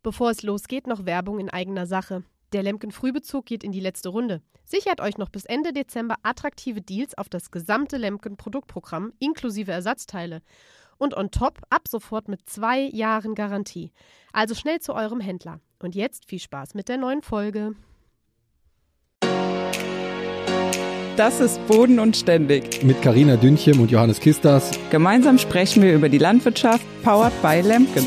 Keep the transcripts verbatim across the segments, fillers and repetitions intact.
Bevor es losgeht, noch Werbung in eigener Sache. Der Lemken Frühbezug geht in die letzte Runde. Sichert euch noch bis Ende Dezember attraktive Deals auf das gesamte Lemken Produktprogramm inklusive Ersatzteile. Und on top ab sofort mit zwei Jahren Garantie. Also schnell zu eurem Händler. Und jetzt viel Spaß mit der neuen Folge. Das ist Boden und Ständig. Mit Carina Dünchem und Johannes Kistas. Gemeinsam sprechen wir über die Landwirtschaft, powered by Lemken.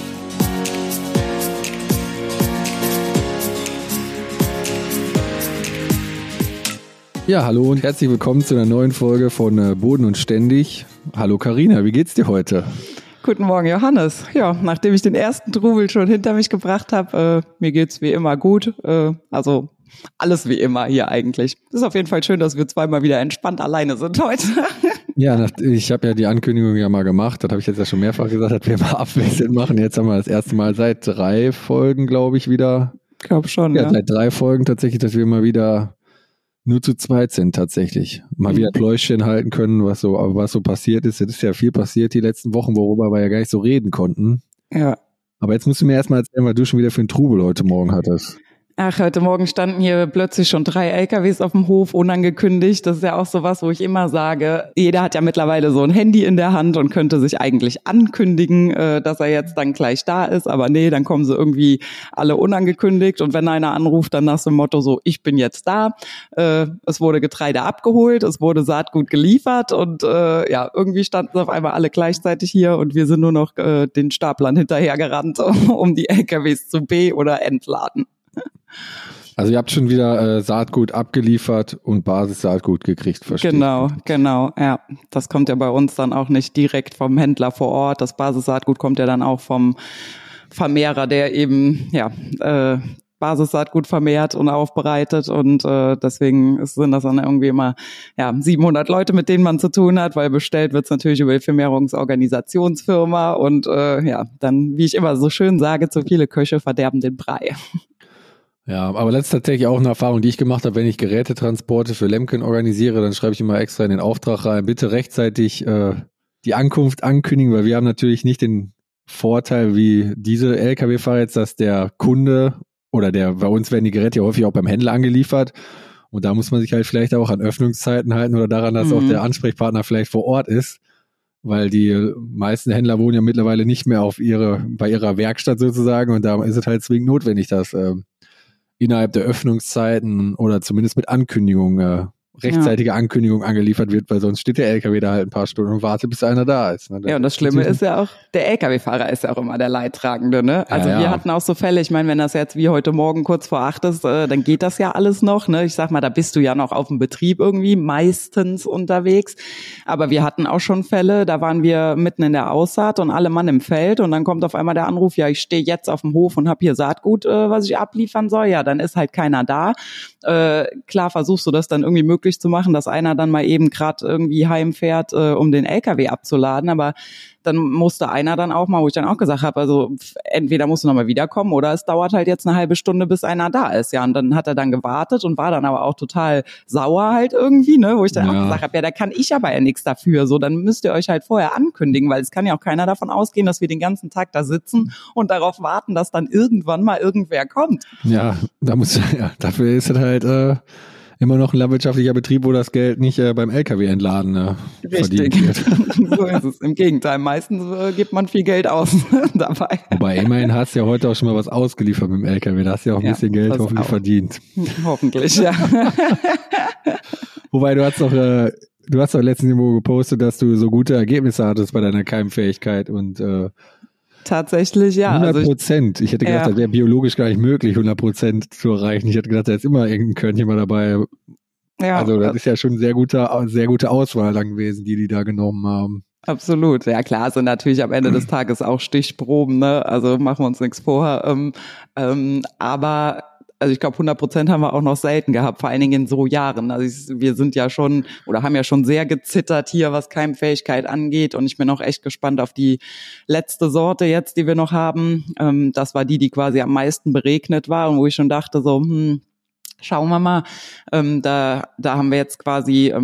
Ja, hallo und herzlich willkommen zu einer neuen Folge von Boden und Ständig. Hallo Carina, wie geht's dir heute? Guten Morgen, Johannes. Ja, nachdem ich den ersten Trubel schon hinter mich gebracht habe, äh, mir geht's wie immer gut. Äh, also alles wie immer hier eigentlich. Ist auf jeden Fall schön, dass wir zweimal wieder entspannt alleine sind heute. Ja, ich habe ja die Ankündigung ja mal gemacht. Das habe ich jetzt ja schon mehrfach gesagt, dass wir mal abwechselnd machen. Jetzt haben wir das erste Mal seit drei Folgen, glaube ich, wieder. Ich glaube schon, ja. Ja, seit drei Folgen tatsächlich, dass wir mal wieder nur zu zweit sind tatsächlich. Mal wieder Pläuschchen halten können, was so, was so passiert ist. Es ist ja viel passiert die letzten Wochen, worüber wir ja gar nicht so reden konnten. Ja. Aber jetzt musst du mir erstmal erzählen, was du schon wieder für einen Trubel heute Morgen hattest. Ach, heute Morgen standen hier plötzlich schon drei L K Ws auf dem Hof, unangekündigt. Das ist ja auch so was, wo ich immer sage, jeder hat ja mittlerweile so ein Handy in der Hand und könnte sich eigentlich ankündigen, dass er jetzt dann gleich da ist. Aber nee, dann kommen sie irgendwie alle unangekündigt. Und wenn einer anruft, dann nach dem Motto so, ich bin jetzt da. Es wurde Getreide abgeholt, es wurde Saatgut geliefert und ja, irgendwie standen sie auf einmal alle gleichzeitig hier und wir sind nur noch den Staplern hinterhergerannt, um die L K Ws zu be- oder entladen. Also ihr habt schon wieder äh, Saatgut abgeliefert und Basis-Saatgut gekriegt, verstehe ich. Genau, genau, ja. Das kommt ja bei uns dann auch nicht direkt vom Händler vor Ort. Das Basis-Saatgut kommt ja dann auch vom Vermehrer, der eben ja äh, Basis-Saatgut vermehrt und aufbereitet und äh, deswegen sind das dann irgendwie immer ja siebenhundert Leute, mit denen man zu tun hat, weil bestellt wird's natürlich über die Vermehrungsorganisationsfirma und äh, ja, dann, wie ich immer so schön sage, zu viele Köche verderben den Brei. Ja, aber das ist tatsächlich auch eine Erfahrung, die ich gemacht habe, wenn ich Gerätetransporte für Lemken organisiere, dann schreibe ich immer extra in den Auftrag rein, bitte rechtzeitig äh, die Ankunft ankündigen, weil wir haben natürlich nicht den Vorteil wie diese L K W-Fahrer jetzt, dass der Kunde oder der, bei uns werden die Geräte ja häufig auch beim Händler angeliefert und da muss man sich halt vielleicht auch an Öffnungszeiten halten oder daran, dass mhm. auch der Ansprechpartner vielleicht vor Ort ist, weil die meisten Händler wohnen ja mittlerweile nicht mehr auf ihre, bei ihrer Werkstatt sozusagen und da ist es halt zwingend notwendig, dass äh, innerhalb der Öffnungszeiten oder zumindest mit Ankündigung, äh, rechtzeitige ja. Ankündigung angeliefert wird, weil sonst steht der L K W da halt ein paar Stunden und wartet, bis einer da ist. Ne? Ja, und das Schlimme ist ja auch, der L K W-Fahrer ist ja auch immer der Leidtragende, ne? Also ja, ja. wir hatten auch so Fälle, ich meine, wenn das jetzt wie heute Morgen kurz vor acht ist, äh, dann geht das ja alles noch, ne? Ich sag mal, da bist du ja noch auf dem Betrieb irgendwie meistens unterwegs. Aber wir hatten auch schon Fälle, da waren wir mitten in der Aussaat und alle Mann im Feld und dann kommt auf einmal der Anruf, ja, ich stehe jetzt auf dem Hof und habe hier Saatgut, äh, was ich abliefern soll. Ja, dann ist halt keiner da. Äh, klar versuchst du das dann irgendwie möglich zu machen, dass einer dann mal eben gerade irgendwie heimfährt, äh, um den L K W abzuladen, aber dann musste einer dann auch mal, wo ich dann auch gesagt habe, also entweder musst du nochmal wiederkommen oder es dauert halt jetzt eine halbe Stunde, bis einer da ist. Ja, und dann hat er dann gewartet und war dann aber auch total sauer halt irgendwie, ne, wo ich dann ja. auch gesagt habe, ja, da kann ich aber ja nichts dafür, so, dann müsst ihr euch halt vorher ankündigen, weil es kann ja auch keiner davon ausgehen, dass wir den ganzen Tag da sitzen und darauf warten, dass dann irgendwann mal irgendwer kommt. Ja, da muss ja, dafür ist es halt äh immer noch ein landwirtschaftlicher Betrieb, wo das Geld nicht äh, beim L K W entladen äh, verdient wird. So ist es. Im Gegenteil, meistens äh, gibt man viel Geld aus dabei. Wobei immerhin hast du ja heute auch schon mal was ausgeliefert mit dem L K W. Da hast du ja auch ein ja, bisschen Geld hoffentlich auch verdient. Hoffentlich, ja. Wobei du hast doch, äh, du hast doch letztens irgendwo gepostet, dass du so gute Ergebnisse hattest bei deiner Keimfähigkeit und äh, tatsächlich, ja. hundert Prozent. Also ich, ich hätte gedacht, ja. das wäre biologisch gar nicht möglich, hundert Prozent zu erreichen. Ich hätte gedacht, da ist immer irgendein Körnchen mal dabei. Ja, also das ist ja schon sehr gute, sehr gute Auswahl dann gewesen, die die da genommen haben. Absolut. Ja klar, sind natürlich am Ende des Tages auch Stichproben, ne? Also machen wir uns nichts vor. Ähm, ähm, aber also ich glaube, hundert Prozent haben wir auch noch selten gehabt, vor allen Dingen in so Jahren. Also ich, wir sind ja schon oder haben ja schon sehr gezittert hier, was Keimfähigkeit angeht. Und ich bin auch echt gespannt auf die letzte Sorte jetzt, die wir noch haben. Ähm, das war die, die quasi am meisten beregnet war und wo ich schon dachte so, hm, schauen wir mal. Ähm, da, da haben wir jetzt quasi ähm,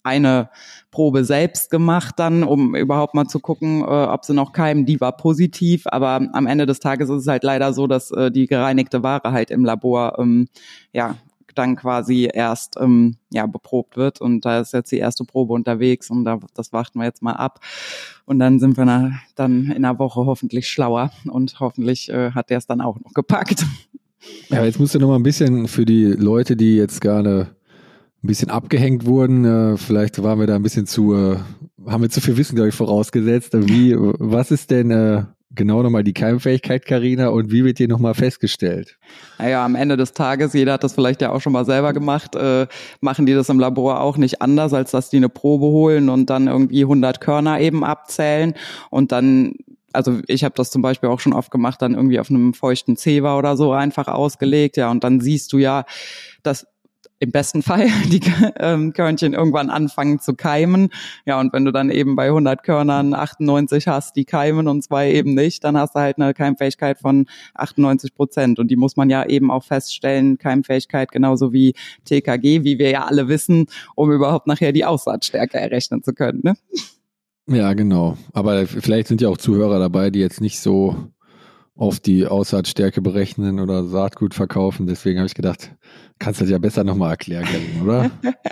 eine Probe selbst gemacht dann, um überhaupt mal zu gucken, äh, ob sie noch keimen. Die war positiv, aber am Ende des Tages ist es halt leider so, dass äh, die gereinigte Ware halt im Labor ähm, ja dann quasi erst ähm, ja beprobt wird, und da ist jetzt die erste Probe unterwegs und da, das warten wir jetzt mal ab und dann sind wir na, dann in einer Woche hoffentlich schlauer und hoffentlich äh, hat der es dann auch noch gepackt. Ja, jetzt musst du noch mal ein bisschen für die Leute, die jetzt gerade ein bisschen abgehängt wurden, äh, vielleicht waren wir da ein bisschen zu, äh, haben wir zu viel Wissen, glaube ich, vorausgesetzt. Wie, was ist denn äh, genau nochmal die Keimfähigkeit, Carina, und wie wird die nochmal festgestellt? Naja, am Ende des Tages, jeder hat das vielleicht ja auch schon mal selber gemacht, äh, machen die das im Labor auch nicht anders, als dass die eine Probe holen und dann irgendwie hundert Körner eben abzählen und dann, also ich habe das zum Beispiel auch schon oft gemacht, dann irgendwie auf einem feuchten Zewa oder so einfach ausgelegt, ja, und dann siehst du ja, dass im besten Fall die ähm, Körnchen irgendwann anfangen zu keimen. Ja, und wenn du dann eben bei hundert Körnern achtundneunzig hast, die keimen und zwei eben nicht, dann hast du halt eine Keimfähigkeit von achtundneunzig Prozent. Und die muss man ja eben auch feststellen, Keimfähigkeit genauso wie T K G, wie wir ja alle wissen, um überhaupt nachher die Aussaatstärke errechnen zu können, ne? Ja, genau. Aber vielleicht sind ja auch Zuhörer dabei, die jetzt nicht so auf die Aussaatstärke berechnen oder Saatgut verkaufen. Deswegen habe ich gedacht, kannst du das ja besser nochmal erklären, oder?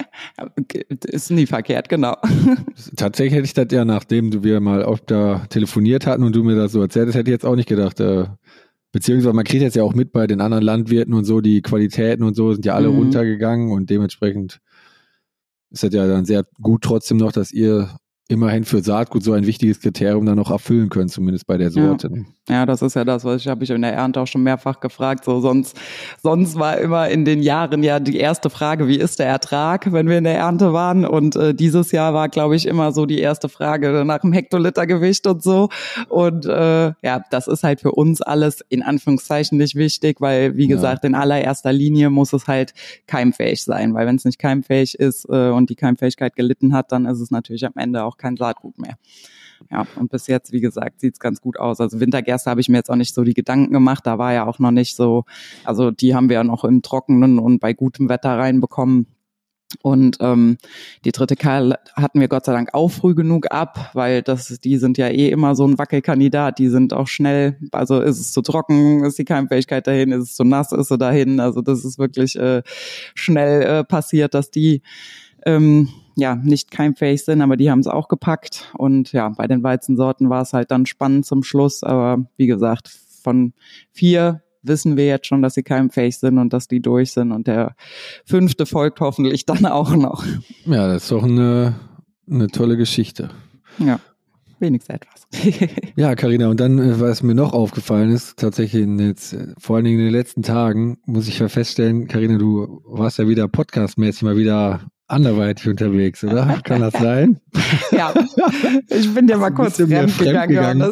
Ist nie verkehrt, genau. Tatsächlich hätte ich das ja, nachdem wir mal oft da telefoniert hatten und du mir das so erzählt hast, hätte ich jetzt auch nicht gedacht. Äh, beziehungsweise man kriegt jetzt ja auch mit bei den anderen Landwirten und so, die Qualitäten und so sind ja alle mhm. runtergegangen und dementsprechend ist das ja dann sehr gut trotzdem noch, dass ihr immerhin für Saatgut so ein wichtiges Kriterium dann noch erfüllen können, zumindest bei der Sorte. Ja, ja, das ist ja das, was ich habe ich in der Ernte auch schon mehrfach gefragt. So sonst, sonst war immer in den Jahren ja die erste Frage, wie ist der Ertrag, wenn wir in der Ernte waren? Und äh, dieses Jahr war, glaube ich, immer so die erste Frage nach dem Hektolitergewicht und so. Und äh, ja, das ist halt für uns alles in Anführungszeichen nicht wichtig, weil wie ja. gesagt, in allererster Linie muss es halt keimfähig sein, weil wenn es nicht keimfähig ist äh, und die Keimfähigkeit gelitten hat, dann ist es natürlich am Ende auch kein Saatgut mehr. Ja, und bis jetzt, wie gesagt, sieht's ganz gut aus. Also Wintergerste habe ich mir jetzt auch nicht so die Gedanken gemacht. Da war ja auch noch nicht so, also die haben wir ja noch im Trockenen und bei gutem Wetter reinbekommen. Und ähm, die dritte Keil hatten wir Gott sei Dank auch früh genug ab, weil das, die sind ja eh immer so ein Wackelkandidat. Die sind auch schnell, also ist es zu trocken, ist die Keimfähigkeit dahin, ist es zu nass, ist sie dahin. Also das ist wirklich äh, schnell äh, passiert, dass die ähm, ja nicht keimfähig sind, aber die haben es auch gepackt. Und ja, bei den Weizensorten war es halt dann spannend zum Schluss. Aber wie gesagt, von vier wissen wir jetzt schon, dass sie keimfähig sind und dass die durch sind. Und der fünfte folgt hoffentlich dann auch noch. Ja, das ist doch eine, eine tolle Geschichte. Ja, wenigstens etwas. Ja, Carina, und dann, was mir noch aufgefallen ist, tatsächlich in jetzt, vor allen Dingen in den letzten Tagen, muss ich ja feststellen, Carina, du warst ja wieder podcastmäßig mal wieder anderweitig unterwegs, oder? Kann das sein? Ja, ich bin dir mal kurz fremd gegangen.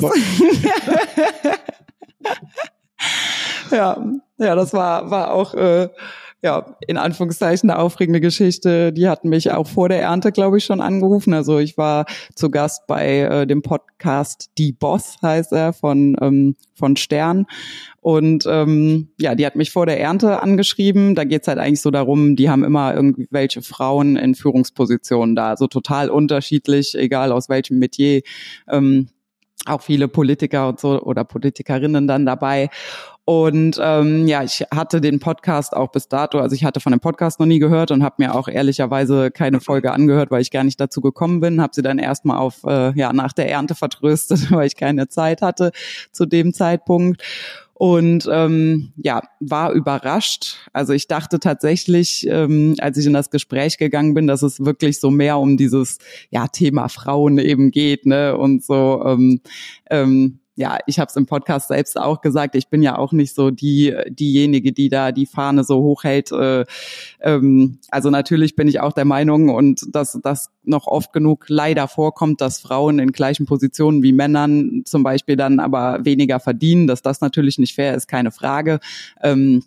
Ja, ja, das war war auch äh, ja in Anführungszeichen eine aufregende Geschichte. Die hatten mich auch vor der Ernte, glaube ich, schon angerufen. Also ich war zu Gast bei äh, dem Podcast Die Boss, heißt er, von ähm, von Stern. Und ähm, ja, die hat mich vor der Ernte angeschrieben. Da geht's halt eigentlich so darum, die haben immer irgendwelche Frauen in Führungspositionen da, also total unterschiedlich, egal aus welchem Metier. Ähm, auch viele Politiker und so oder Politikerinnen dann dabei. Und ähm, ja, ich hatte den Podcast auch bis dato, also ich hatte von dem Podcast noch nie gehört und habe mir auch ehrlicherweise keine Folge angehört, weil ich gar nicht dazu gekommen bin. Habe sie dann erstmal auf äh, ja nach der Ernte vertröstet, weil ich keine Zeit hatte zu dem Zeitpunkt. Und ähm, ja, war überrascht. Also ich dachte tatsächlich, ähm, als ich in das Gespräch gegangen bin, dass es wirklich so mehr um dieses ja Thema Frauen eben geht, ne? Und so ähm, ähm, ja, ich habe es im Podcast selbst auch gesagt, ich bin ja auch nicht so die diejenige, die da die Fahne so hochhält. Äh, ähm, also natürlich bin ich auch der Meinung, und dass das noch oft genug leider vorkommt, dass Frauen in gleichen Positionen wie Männern zum Beispiel dann aber weniger verdienen, dass das natürlich nicht fair ist, keine Frage. Ähm,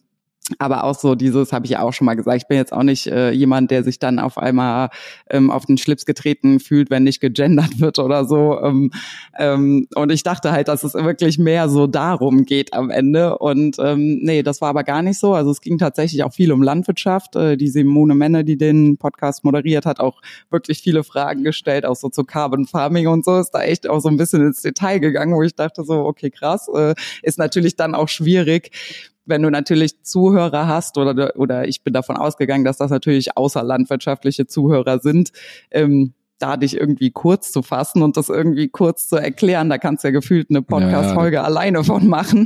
Aber auch so dieses, habe ich ja auch schon mal gesagt, ich bin jetzt auch nicht äh, jemand, der sich dann auf einmal ähm, auf den Schlips getreten fühlt, wenn nicht gegendert wird oder so. Ähm, ähm, und ich dachte halt, dass es wirklich mehr so darum geht am Ende. Und ähm, nee, das war aber gar nicht so. Also es ging tatsächlich auch viel um Landwirtschaft. Äh, die Simone Menne, die den Podcast moderiert, hat auch wirklich viele Fragen gestellt, auch so zu Carbon Farming und so. Ist da echt auch so ein bisschen ins Detail gegangen, wo ich dachte so, okay, krass. Äh, ist natürlich dann auch schwierig, wenn du natürlich Zuhörer hast, oder oder ich bin davon ausgegangen, dass das natürlich außerlandwirtschaftliche Zuhörer sind, ähm, da dich irgendwie kurz zu fassen und das irgendwie kurz zu erklären, da kannst du ja gefühlt eine Podcast-Folge ja, alleine von machen.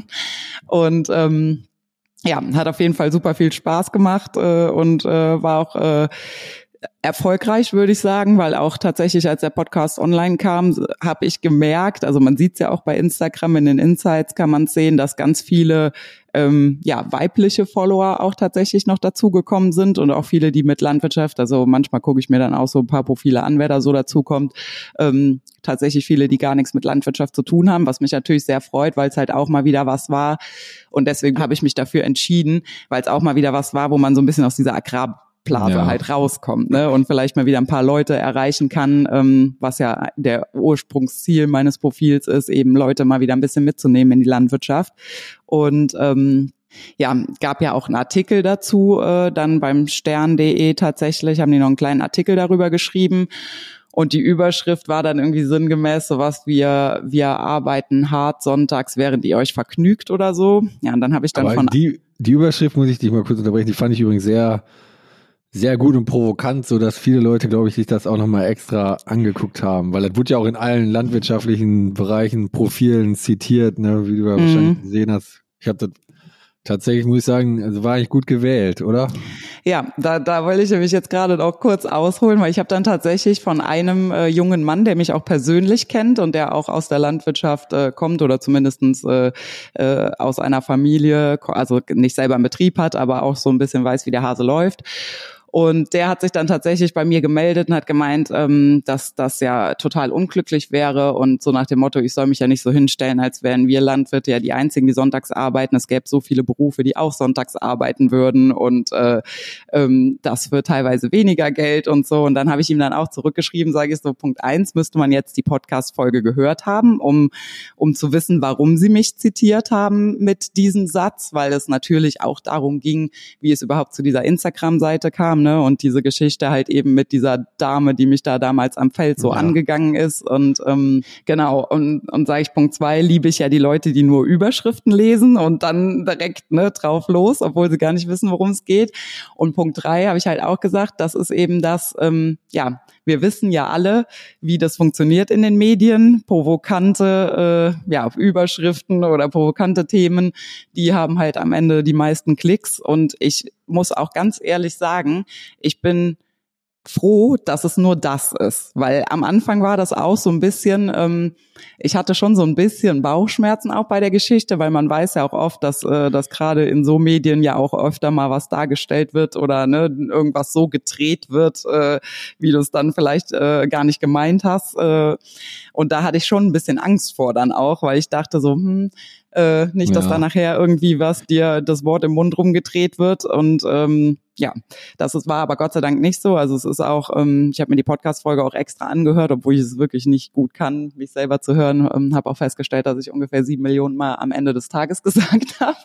Und ähm, ja, hat auf jeden Fall super viel Spaß gemacht äh, und äh, war auch äh, erfolgreich, würde ich sagen, weil auch tatsächlich, als der Podcast online kam, habe ich gemerkt, also man sieht es ja auch bei Instagram, in den Insights kann man sehen, dass ganz viele ähm, ja weibliche Follower auch tatsächlich noch dazugekommen sind und auch viele, die mit Landwirtschaft, also manchmal gucke ich mir dann auch so ein paar Profile an, wer da so dazukommt, ähm, tatsächlich viele, die gar nichts mit Landwirtschaft zu tun haben, was mich natürlich sehr freut, weil es halt auch mal wieder was war und deswegen habe ich mich dafür entschieden, weil es auch mal wieder was war, wo man so ein bisschen aus dieser Agrar Blase ja. halt rauskommt, ne, und vielleicht mal wieder ein paar Leute erreichen kann, ähm, was ja der Ursprungsziel meines Profils ist, eben Leute mal wieder ein bisschen mitzunehmen in die Landwirtschaft. Und ähm, ja, gab ja auch einen Artikel dazu, äh, dann beim Stern punkt de tatsächlich, haben die noch einen kleinen Artikel darüber geschrieben. Und die Überschrift war dann irgendwie sinngemäß sowas wie, wir arbeiten hart sonntags, während ihr euch vergnügt oder so. Ja, und dann habe ich dann Aber von... Die, die Überschrift, muss ich dich mal kurz unterbrechen, die fand ich übrigens sehr... sehr gut und provokant, so dass viele Leute, glaube ich, sich das auch nochmal extra angeguckt haben, weil das wurde ja auch in allen landwirtschaftlichen Bereichen, Profilen zitiert, ne, wie du ja mhm. wahrscheinlich gesehen hast. Ich habe das tatsächlich, muss ich sagen, also war ich gut gewählt, oder? Ja, da, da wollte ich nämlich jetzt gerade noch kurz ausholen, weil ich habe dann tatsächlich von einem äh, jungen Mann, der mich auch persönlich kennt und der auch aus der Landwirtschaft äh, kommt oder zumindestens äh, äh, aus einer Familie, also nicht selber einen Betrieb hat, aber auch so ein bisschen weiß, wie der Hase läuft. Und der hat sich dann tatsächlich bei mir gemeldet und hat gemeint, ähm, dass das ja total unglücklich wäre und so nach dem Motto, ich soll mich ja nicht so hinstellen, als wären wir Landwirte ja die einzigen, die sonntags arbeiten. Es gäbe so viele Berufe, die auch sonntags arbeiten würden und äh, ähm, das für teilweise weniger Geld und so. Und dann habe ich ihm dann auch zurückgeschrieben, sage ich so, Punkt eins, müsste man jetzt die Podcast-Folge gehört haben, um um zu wissen, warum sie mich zitiert haben mit diesem Satz, weil es natürlich auch darum ging, wie es überhaupt zu dieser Instagram-Seite kam, ne? Und diese Geschichte halt eben mit dieser Dame, die mich da damals am Feld so ja. angegangen ist. Und ähm, genau, und, und sage ich Punkt zwei, liebe ich ja die Leute, die nur Überschriften lesen und dann direkt ne drauf los, obwohl sie gar nicht wissen, worum es geht. Und Punkt drei habe ich halt auch gesagt, das ist eben das, ähm, ja, wir wissen ja alle, wie das funktioniert in den Medien. Provokante äh, ja, Überschriften oder provokante Themen, die haben halt am Ende die meisten Klicks. Und ich muss auch ganz ehrlich sagen, ich bin froh, dass es nur das ist, weil am Anfang war das auch so ein bisschen, ähm, ich hatte schon so ein bisschen Bauchschmerzen auch bei der Geschichte, weil man weiß ja auch oft, dass äh, dass gerade in so Medien ja auch öfter mal was dargestellt wird oder ne irgendwas so gedreht wird, äh, wie du es dann vielleicht äh, gar nicht gemeint hast. Äh, und da hatte ich schon ein bisschen Angst vor dann auch, weil ich dachte so, hm, äh, nicht, dass ja. da nachher irgendwie was dir das Wort im Mund rumgedreht wird und ähm, ja, das ist, war aber Gott sei Dank nicht so. Also es ist auch, ähm, ich habe mir die Podcast-Folge auch extra angehört, obwohl ich es wirklich nicht gut kann, mich selber zu hören. Ähm, habe auch festgestellt, dass ich ungefähr sieben Millionen Mal am Ende des Tages gesagt habe.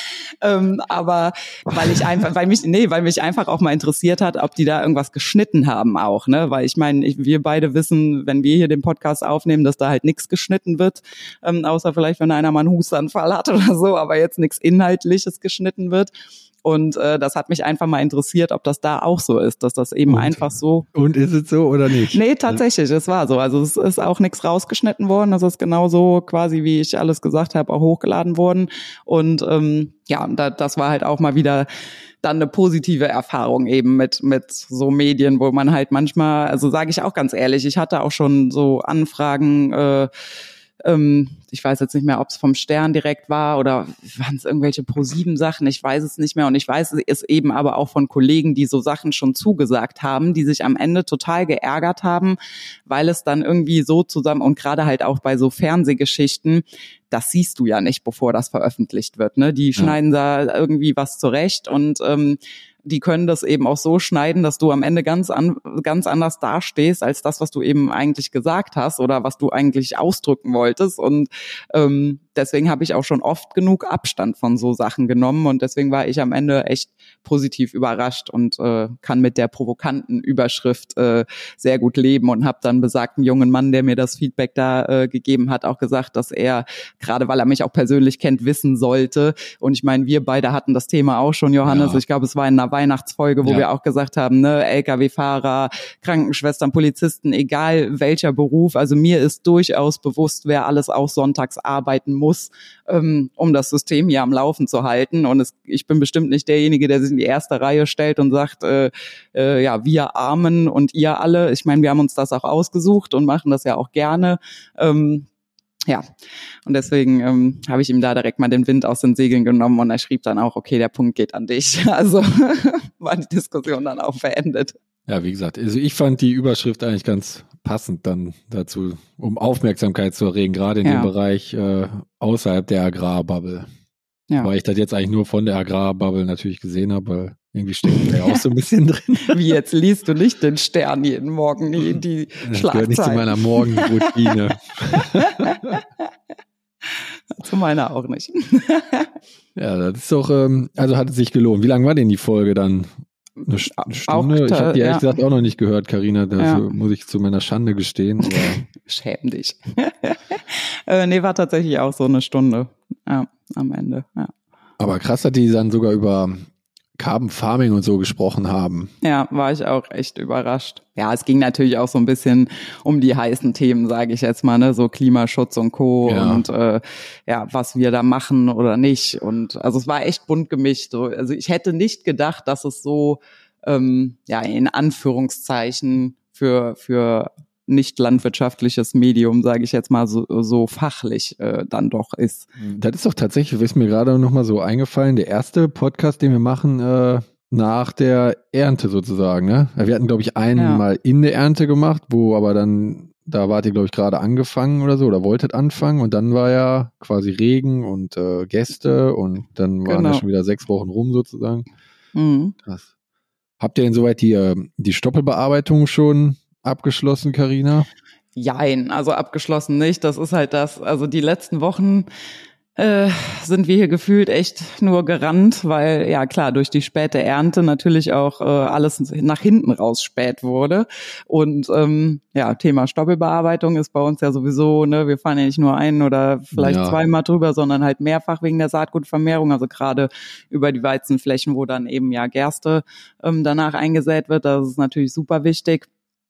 ähm, aber weil ich einfach, weil mich, nee, weil mich einfach auch mal interessiert hat, ob die da irgendwas geschnitten haben auch, ne? Weil ich meine, ich, wir beide wissen, wenn wir hier den Podcast aufnehmen, dass da halt nichts geschnitten wird, ähm, außer vielleicht, wenn einer mal einen Hustanfall hat oder so, aber jetzt nichts Inhaltliches geschnitten wird. Und äh, das hat mich einfach mal interessiert, ob das da auch so ist, dass das eben und, einfach so... Und ist es so oder nicht? Nee, tatsächlich, es war so. Also es ist auch nichts rausgeschnitten worden. Das ist genauso quasi, wie ich alles gesagt habe, auch hochgeladen worden. Und ähm, ja, da, das war halt auch mal wieder dann eine positive Erfahrung eben mit mit so Medien, wo man halt manchmal, also sage ich auch ganz ehrlich, ich hatte auch schon so Anfragen, äh, ich weiß jetzt nicht mehr, ob es vom Stern direkt war oder waren es irgendwelche Pro sieben Sachen, ich weiß es nicht mehr. Und ich weiß es eben aber auch von Kollegen, die so Sachen schon zugesagt haben, die sich am Ende total geärgert haben, weil es dann irgendwie so zusammen, und gerade halt auch bei so Fernsehgeschichten, das siehst du ja nicht, bevor das veröffentlicht wird, ne? Die schneiden ja da irgendwie was zurecht und ähm, die können das eben auch so schneiden, dass du am Ende ganz an, ganz anders dastehst als das, was du eben eigentlich gesagt hast oder was du eigentlich ausdrücken wolltest. Und ähm, deswegen habe ich auch schon oft genug Abstand von so Sachen genommen und deswegen war ich am Ende echt positiv überrascht und äh, kann mit der provokanten Überschrift äh, sehr gut leben und habe dann besagten jungen Mann, der mir das Feedback da äh, gegeben hat, auch gesagt, dass er, gerade weil er mich auch persönlich kennt, wissen sollte. Und ich meine, wir beide hatten das Thema auch schon, Johannes. Ja. Ich glaube, es war in einer Weihnachtsfolge, wo ja. wir auch gesagt haben, ne, L K W-Fahrer, Krankenschwestern, Polizisten, egal welcher Beruf. Also mir ist durchaus bewusst, wer alles auch sonntags arbeiten muss, ähm, um das System hier am Laufen zu halten. Und es, ich bin bestimmt nicht derjenige, der sich in die erste Reihe stellt und sagt, äh, äh, ja, wir Armen und ihr alle. Ich meine, wir haben uns das auch ausgesucht und machen das ja auch gerne. Ähm, Ja, und deswegen ähm, habe ich ihm da direkt mal den Wind aus den Segeln genommen und er schrieb dann auch, okay, der Punkt geht an dich. Also war die Diskussion dann auch beendet. Ja, wie gesagt, also ich fand die Überschrift eigentlich ganz passend dann dazu, um Aufmerksamkeit zu erregen, gerade in ja. dem Bereich äh, außerhalb der Agrarbubble. Ja. Weil ich das jetzt eigentlich nur von der Agrarbubble natürlich gesehen habe, weil irgendwie steckt da ja auch so ein bisschen drin. Wie, jetzt liest du nicht den Stern jeden Morgen, die, die das gehört nicht zu meiner Morgenroutine. Zu meiner auch nicht. Ja, das ist doch, ähm, also hat es sich gelohnt. Wie lang war denn die Folge dann? Eine Stunde? Auch, ich habe die ehrlich ja. gesagt auch noch nicht gehört, Carina. Das ja. muss ich zu meiner Schande gestehen. Aber schäm dich. äh, nee, war tatsächlich auch so eine Stunde. Ja, am Ende. Ja. Aber krass, dass die dann sogar über Carbon Farming und so gesprochen haben. Ja, war ich auch echt überrascht. Ja, es ging natürlich auch so ein bisschen um die heißen Themen, sage ich jetzt mal, ne, so Klimaschutz und Co. Ja. Und äh, ja, was wir da machen oder nicht. Und also es war echt bunt gemischt. So. Also ich hätte nicht gedacht, dass es so ähm, ja in Anführungszeichen für für nicht landwirtschaftliches Medium, sage ich jetzt mal, so, so fachlich äh, dann doch ist. Das ist doch tatsächlich, ist mir gerade noch mal so eingefallen, der erste Podcast, den wir machen äh, nach der Ernte sozusagen. Ne? Wir hatten, glaube ich, einen ja. mal in der Ernte gemacht, wo aber dann, da wart ihr, glaube ich, gerade angefangen oder so oder wolltet anfangen und dann war ja quasi Regen und äh, Gäste und dann waren genau. ja schon wieder sechs Wochen rum sozusagen. Mhm. Krass. Habt ihr denn soweit die, die Stoppelbearbeitung schon abgeschlossen, Carina? Jein, also abgeschlossen nicht. Das ist halt das, also die letzten Wochen äh, sind wir hier gefühlt echt nur gerannt, weil ja klar, durch die späte Ernte natürlich auch äh, alles nach hinten raus spät wurde. Und ähm, ja, Thema Stoppelbearbeitung ist bei uns ja sowieso, ne, wir fahren ja nicht nur ein oder vielleicht ja. zweimal drüber, sondern halt mehrfach wegen der Saatgutvermehrung, also gerade über die Weizenflächen, wo dann eben ja Gerste ähm, danach eingesät wird. Das ist natürlich super wichtig.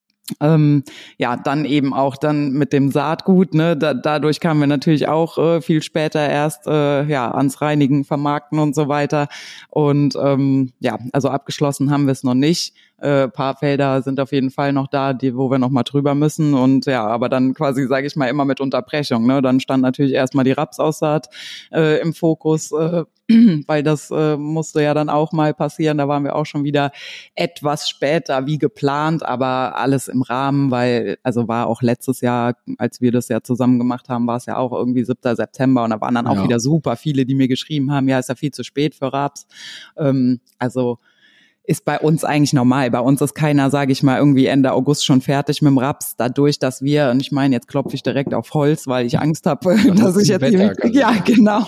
Ähm, ja, dann eben auch dann mit dem Saatgut, ne, da, dadurch kamen wir natürlich auch äh, viel später erst äh, ja ans Reinigen, Vermarkten und so weiter und ähm, ja, also abgeschlossen haben wir es noch nicht. Äh, paar Felder sind auf jeden Fall noch da, die, wo wir noch mal drüber müssen und ja, aber dann quasi, sage ich mal, immer mit Unterbrechung, ne, dann stand natürlich erstmal die Rapsaussaat äh, im Fokus, äh, weil das äh, musste ja dann auch mal passieren, da waren wir auch schon wieder etwas später wie geplant, aber alles im Rahmen, weil, also war auch letztes Jahr, als wir das ja zusammen gemacht haben, war es ja auch irgendwie siebter September und da waren dann auch ja. wieder super viele, die mir geschrieben haben, ja, ist ja viel zu spät für Raps, ähm, also ist bei uns eigentlich normal. Bei uns ist keiner, sage ich mal, irgendwie Ende August schon fertig mit dem Raps. Dadurch, dass wir, und ich meine, jetzt klopfe ich direkt auf Holz, weil ich Angst habe, dass ich jetzt Wetter, ja genau.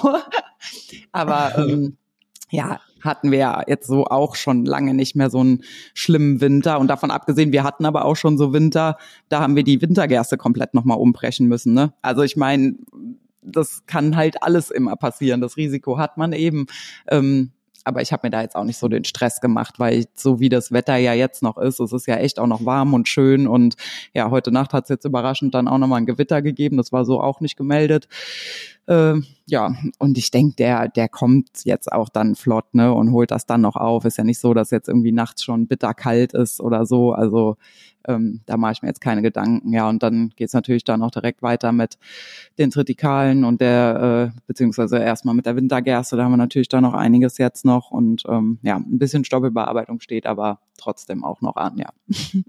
Aber ähm, ja, hatten wir ja jetzt so auch schon lange nicht mehr so einen schlimmen Winter. Und davon abgesehen, wir hatten aber auch schon so Winter, da haben wir die Wintergerste komplett nochmal umbrechen müssen. Ne? Also ich meine, das kann halt alles immer passieren. Das Risiko hat man eben. Ähm, Aber ich habe mir da jetzt auch nicht so den Stress gemacht, weil ich, so wie das Wetter ja jetzt noch ist, es ist ja echt auch noch warm und schön und ja, heute Nacht hat es jetzt überraschend dann auch nochmal ein Gewitter gegeben, das war so auch nicht gemeldet. Äh, ja, und ich denke, der der kommt jetzt auch dann flott, ne, und holt das dann noch auf. Ist ja nicht so, dass jetzt irgendwie nachts schon bitterkalt ist oder so. Also ähm, da mache ich mir jetzt keine Gedanken. Ja, und dann geht's natürlich dann auch direkt weiter mit den Tritikalen und der, äh, beziehungsweise erstmal mit der Wintergerste. Da haben wir natürlich dann noch einiges jetzt noch. Und ähm, ja, ein bisschen Stoppelbearbeitung steht aber trotzdem auch noch an, ja.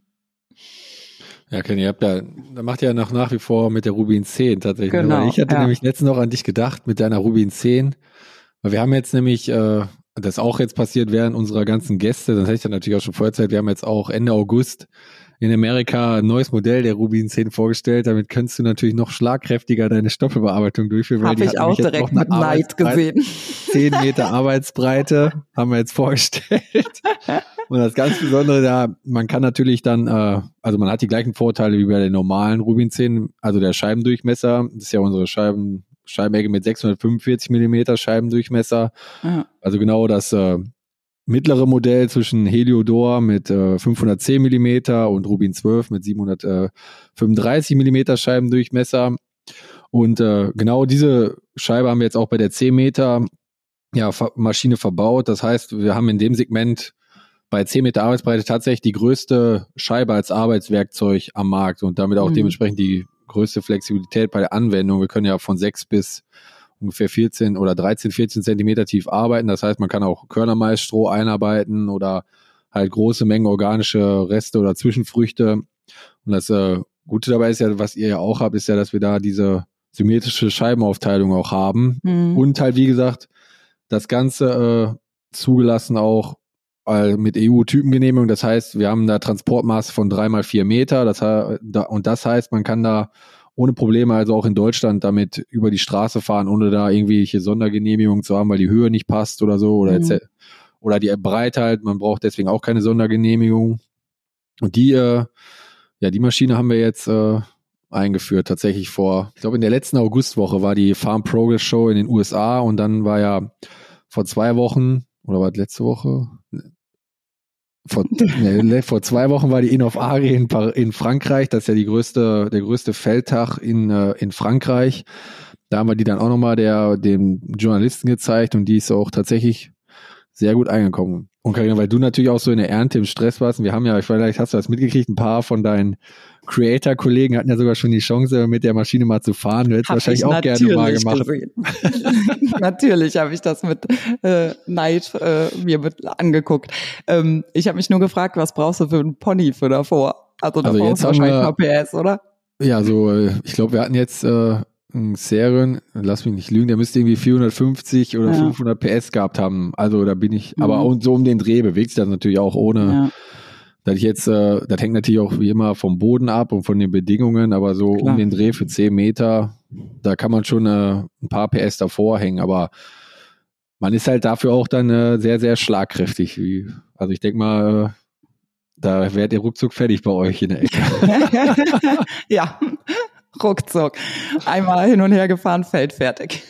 Ja, Kenny, ihr habt ja, da macht ihr ja noch nach wie vor mit der Rubin zehn tatsächlich. Genau, ne? Weil ich hatte ja. nämlich letztens noch an dich gedacht mit deiner Rubin zehn, weil wir haben jetzt nämlich, äh, das ist auch jetzt passiert während unserer ganzen Gäste, das hätte ich dann natürlich auch schon vorher erzählt, wir haben jetzt auch Ende August in Amerika ein neues Modell der Rubin zehn vorgestellt, damit kannst du natürlich noch schlagkräftiger deine Stoppelbearbeitung durchführen. Habe ich auch direkt mit Neid gesehen. zehn Meter Arbeitsbreite haben wir jetzt vorgestellt. Und das ganz Besondere da, man kann natürlich dann, äh, also man hat die gleichen Vorteile wie bei den normalen Rubin zehn, also der Scheibendurchmesser, das ist ja unsere Scheiben, Scheibenecke mit sechshundertfünfundvierzig Millimeter Scheibendurchmesser. Aha. Also genau das äh, mittlere Modell zwischen Heliodor mit äh, fünfhundertzehn Millimeter und Rubin zwölf mit siebenhundertfünfunddreißig Millimeter Scheibendurchmesser. Und äh, genau diese Scheibe haben wir jetzt auch bei der zehn Meter ja, Maschine verbaut. Das heißt, wir haben in dem Segment bei zehn Meter Arbeitsbreite tatsächlich die größte Scheibe als Arbeitswerkzeug am Markt und damit auch mhm. dementsprechend die größte Flexibilität bei der Anwendung. Wir können ja von sechs bis ungefähr vierzehn oder dreizehn, vierzehn Zentimeter tief arbeiten. Das heißt, man kann auch Körnermaisstroh einarbeiten oder halt große Mengen organische Reste oder Zwischenfrüchte. Und das äh, Gute dabei ist ja, was ihr ja auch habt, ist ja, dass wir da diese symmetrische Scheibenaufteilung auch haben. Mhm. Und halt, wie gesagt, das Ganze äh, zugelassen auch mit E U-Typengenehmigung, das heißt, wir haben da Transportmaß von drei mal vier Meter, das, und das heißt, man kann da ohne Probleme, also auch in Deutschland, damit über die Straße fahren, ohne da irgendwelche Sondergenehmigungen zu haben, weil die Höhe nicht passt oder so, oder, mhm. oder die Breite halt, man braucht deswegen auch keine Sondergenehmigung. Und die, äh, ja, die Maschine haben wir jetzt äh, eingeführt, tatsächlich vor, ich glaube in der letzten Augustwoche war die Farm Progress Show in den U S A und dann war ja vor zwei Wochen, oder war das letzte Woche? Vor, ne, vor zwei Wochen war die InnovAgri in, in Frankreich, das ist ja die größte, der größte Feldtag in, äh, in Frankreich. Da haben wir die dann auch nochmal der, dem Journalisten gezeigt und die ist auch tatsächlich sehr gut eingekommen. Und Carina, weil du natürlich auch so in der Ernte im Stress warst, und wir haben ja, vielleicht hast du das mitgekriegt, ein paar von deinen Creator-Kollegen hatten ja sogar schon die Chance, mit der Maschine mal zu fahren. Du hättest wahrscheinlich auch gerne mal gemacht. Natürlich habe ich das mit äh, Neid äh, mir mit angeguckt. Ähm, ich habe mich nur gefragt, was brauchst du für einen Pony für davor? Also da also brauchst du wahrscheinlich wir, mal P S, oder? Ja, so ich glaube, wir hatten jetzt äh, einen Serien, lass mich nicht lügen, der müsste irgendwie vierhundertfünfzig oder ja. fünfhundert P S gehabt haben. Also da bin ich, mhm. aber auch so um den Dreh bewegt sich das natürlich auch ohne... Ja. dass ich jetzt, äh, das hängt natürlich auch wie immer vom Boden ab und von den Bedingungen, aber so Klar. um den Dreh für zehn Meter, da kann man schon äh, ein paar P S davor hängen, aber man ist halt dafür auch dann äh, sehr, sehr schlagkräftig. Wie, also ich denke mal, äh, da werdet ihr ruckzuck fertig bei euch in der Ecke. Ja, ruckzuck. Einmal hin und her gefahren, Feld fertig.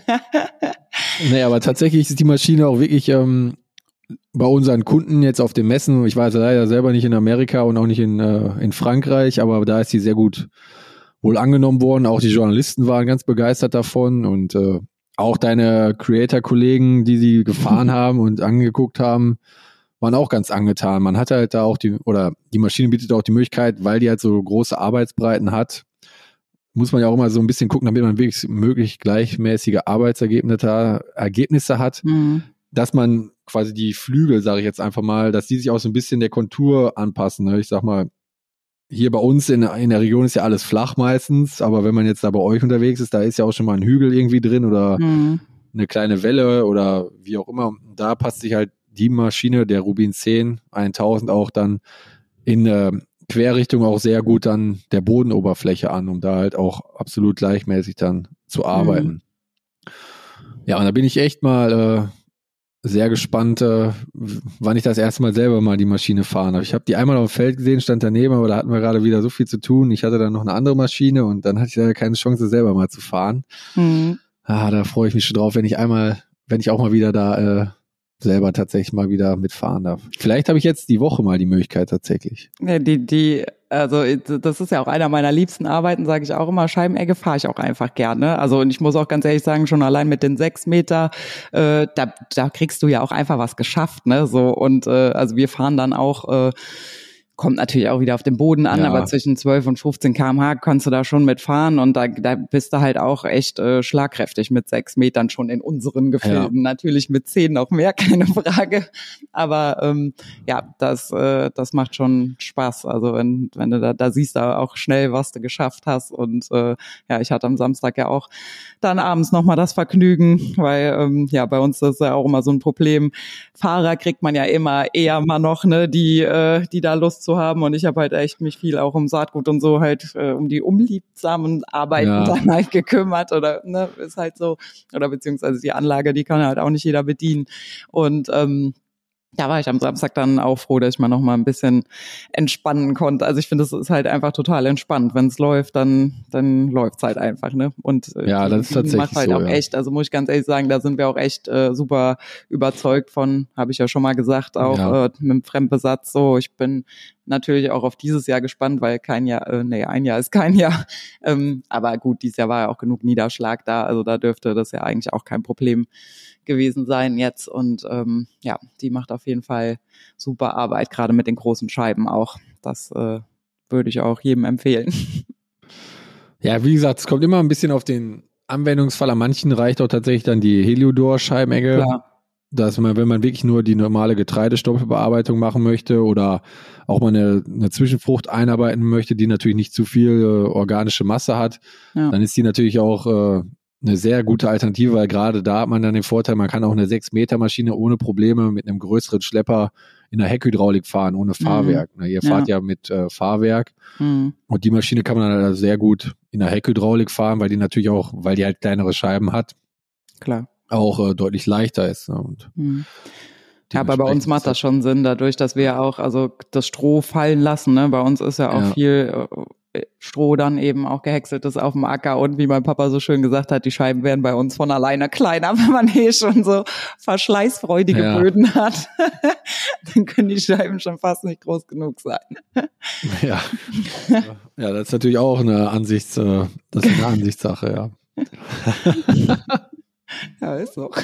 Naja, aber tatsächlich ist die Maschine auch wirklich ähm, bei unseren Kunden jetzt auf den Messen, ich war also leider selber nicht in Amerika und auch nicht in, äh, in Frankreich, aber da ist sie sehr gut wohl angenommen worden. Auch die Journalisten waren ganz begeistert davon und äh, auch deine Creator-Kollegen, die sie gefahren haben und angeguckt haben, waren auch ganz angetan. Man hat halt da auch die, oder die Maschine bietet auch die Möglichkeit, weil die halt so große Arbeitsbreiten hat, muss man ja auch immer so ein bisschen gucken, damit man wirklich möglich gleichmäßige Arbeitsergebnisse Ergebnisse hat, mhm. dass man quasi die Flügel, sage ich jetzt einfach mal, dass die sich auch so ein bisschen der Kontur anpassen. Ne? Ich sag mal, hier bei uns in, in der Region ist ja alles flach meistens, aber wenn man jetzt da bei euch unterwegs ist, da ist ja auch schon mal ein Hügel irgendwie drin oder mhm. eine kleine Welle oder wie auch immer. Da passt sich halt die Maschine, der Rubin zehn tausend auch dann in äh, Querrichtung auch sehr gut dann der Bodenoberfläche an, um da halt auch absolut gleichmäßig dann zu arbeiten. Mhm. Ja, und da bin ich echt mal äh, sehr gespannt, äh, wann ich das erste Mal selber mal die Maschine fahren habe. Ich habe die einmal auf dem Feld gesehen, stand daneben, aber da hatten wir gerade wieder so viel zu tun. Ich hatte dann noch eine andere Maschine und dann hatte ich leider keine Chance, selber mal zu fahren. Mhm. Ah, da freue ich mich schon drauf, wenn ich einmal, wenn ich auch mal wieder da äh, selber tatsächlich mal wieder mitfahren darf. Vielleicht habe ich jetzt die Woche mal die Möglichkeit tatsächlich. Ja, die, die, Also das ist ja auch einer meiner liebsten Arbeiten, sage ich auch immer, Scheibenegge fahre ich auch einfach gerne. Also und ich muss auch ganz ehrlich sagen, schon allein mit den sechs Meter, äh, da, da kriegst du ja auch einfach was geschafft, ne? So und äh, also wir fahren dann auch äh, kommt natürlich auch wieder auf den Boden an, ja. aber zwischen zwölf und fünfzehn Kilometer pro Stunde kannst du da schon mitfahren und da, da bist du halt auch echt äh, schlagkräftig mit sechs Metern schon in unseren Gefilden. Ja. Natürlich mit zehn noch mehr, keine Frage. Aber ähm, ja, das äh, das macht schon Spaß. Also wenn wenn du da, da siehst du auch schnell, was du geschafft hast. Und äh, ja, ich hatte am Samstag ja auch dann abends nochmal das Vergnügen, weil ähm, ja bei uns ist ja auch immer so ein Problem. Fahrer kriegt man ja immer eher mal noch, ne, die äh, die da Lust zu haben und ich habe halt echt mich viel auch um Saatgut und so halt äh, um die unliebsamen Arbeiten ja. dann halt gekümmert oder ne, ist halt so, oder beziehungsweise die Anlage, die kann halt auch nicht jeder bedienen und ähm, da war ich am Samstag dann auch froh, dass ich mal noch mal ein bisschen entspannen konnte. Also ich finde, es ist halt einfach total entspannt. Wenn es läuft, dann dann läuft's halt einfach, ne? Und äh, ja, das ist tatsächlich macht halt so, auch ja. echt. Also muss ich ganz ehrlich sagen, da sind wir auch echt äh, super überzeugt von. Habe ich ja schon mal gesagt, auch ja. äh, mit dem Fremdbesatz. So, ich bin natürlich auch auf dieses Jahr gespannt, weil kein Jahr, äh, nee, ein Jahr ist kein Jahr. Ähm, aber gut, dieses Jahr war ja auch genug Niederschlag da. Also da dürfte das ja eigentlich auch kein Problem gewesen sein jetzt und ähm, ja, die macht auf jeden Fall super Arbeit, gerade mit den großen Scheiben auch. Das äh, würde ich auch jedem empfehlen. Ja, wie gesagt, es kommt immer ein bisschen auf den Anwendungsfall. An manchen reicht auch tatsächlich dann die Heliodor-Scheibenegge. Klar. Dass man, wenn man wirklich nur die normale Getreidestoppelbearbeitung machen möchte oder auch mal eine, eine Zwischenfrucht einarbeiten möchte, die natürlich nicht zu viel äh, organische Masse hat, ja. dann ist die natürlich auch äh, eine sehr gute Alternative, weil gerade da hat man dann den Vorteil, man kann auch eine sechs Meter Maschine ohne Probleme mit einem größeren Schlepper in der Heckhydraulik fahren, ohne Fahrwerk. Mhm. Ihr fahrt ja, ja mit äh, Fahrwerk mhm. und die Maschine kann man dann sehr gut in der Heckhydraulik fahren, weil die natürlich auch, weil die halt kleinere Scheiben hat, klar, auch äh, deutlich leichter ist. Ne? Und mhm. Ja, aber bei uns macht das schon Sinn, dadurch, dass wir ja auch also das Stroh fallen lassen. Ne? Bei uns ist ja auch ja. viel äh, Stroh dann eben auch gehäckseltes auf dem Acker und wie mein Papa so schön gesagt hat, die Scheiben werden bei uns von alleine kleiner, wenn man eh schon so verschleißfreudige ja. Böden hat. Dann können die Scheiben schon fast nicht groß genug sein. Ja, ja, das ist natürlich auch eine Ansichts, das ist eine Ansichtssache, ja. Ja, ist so.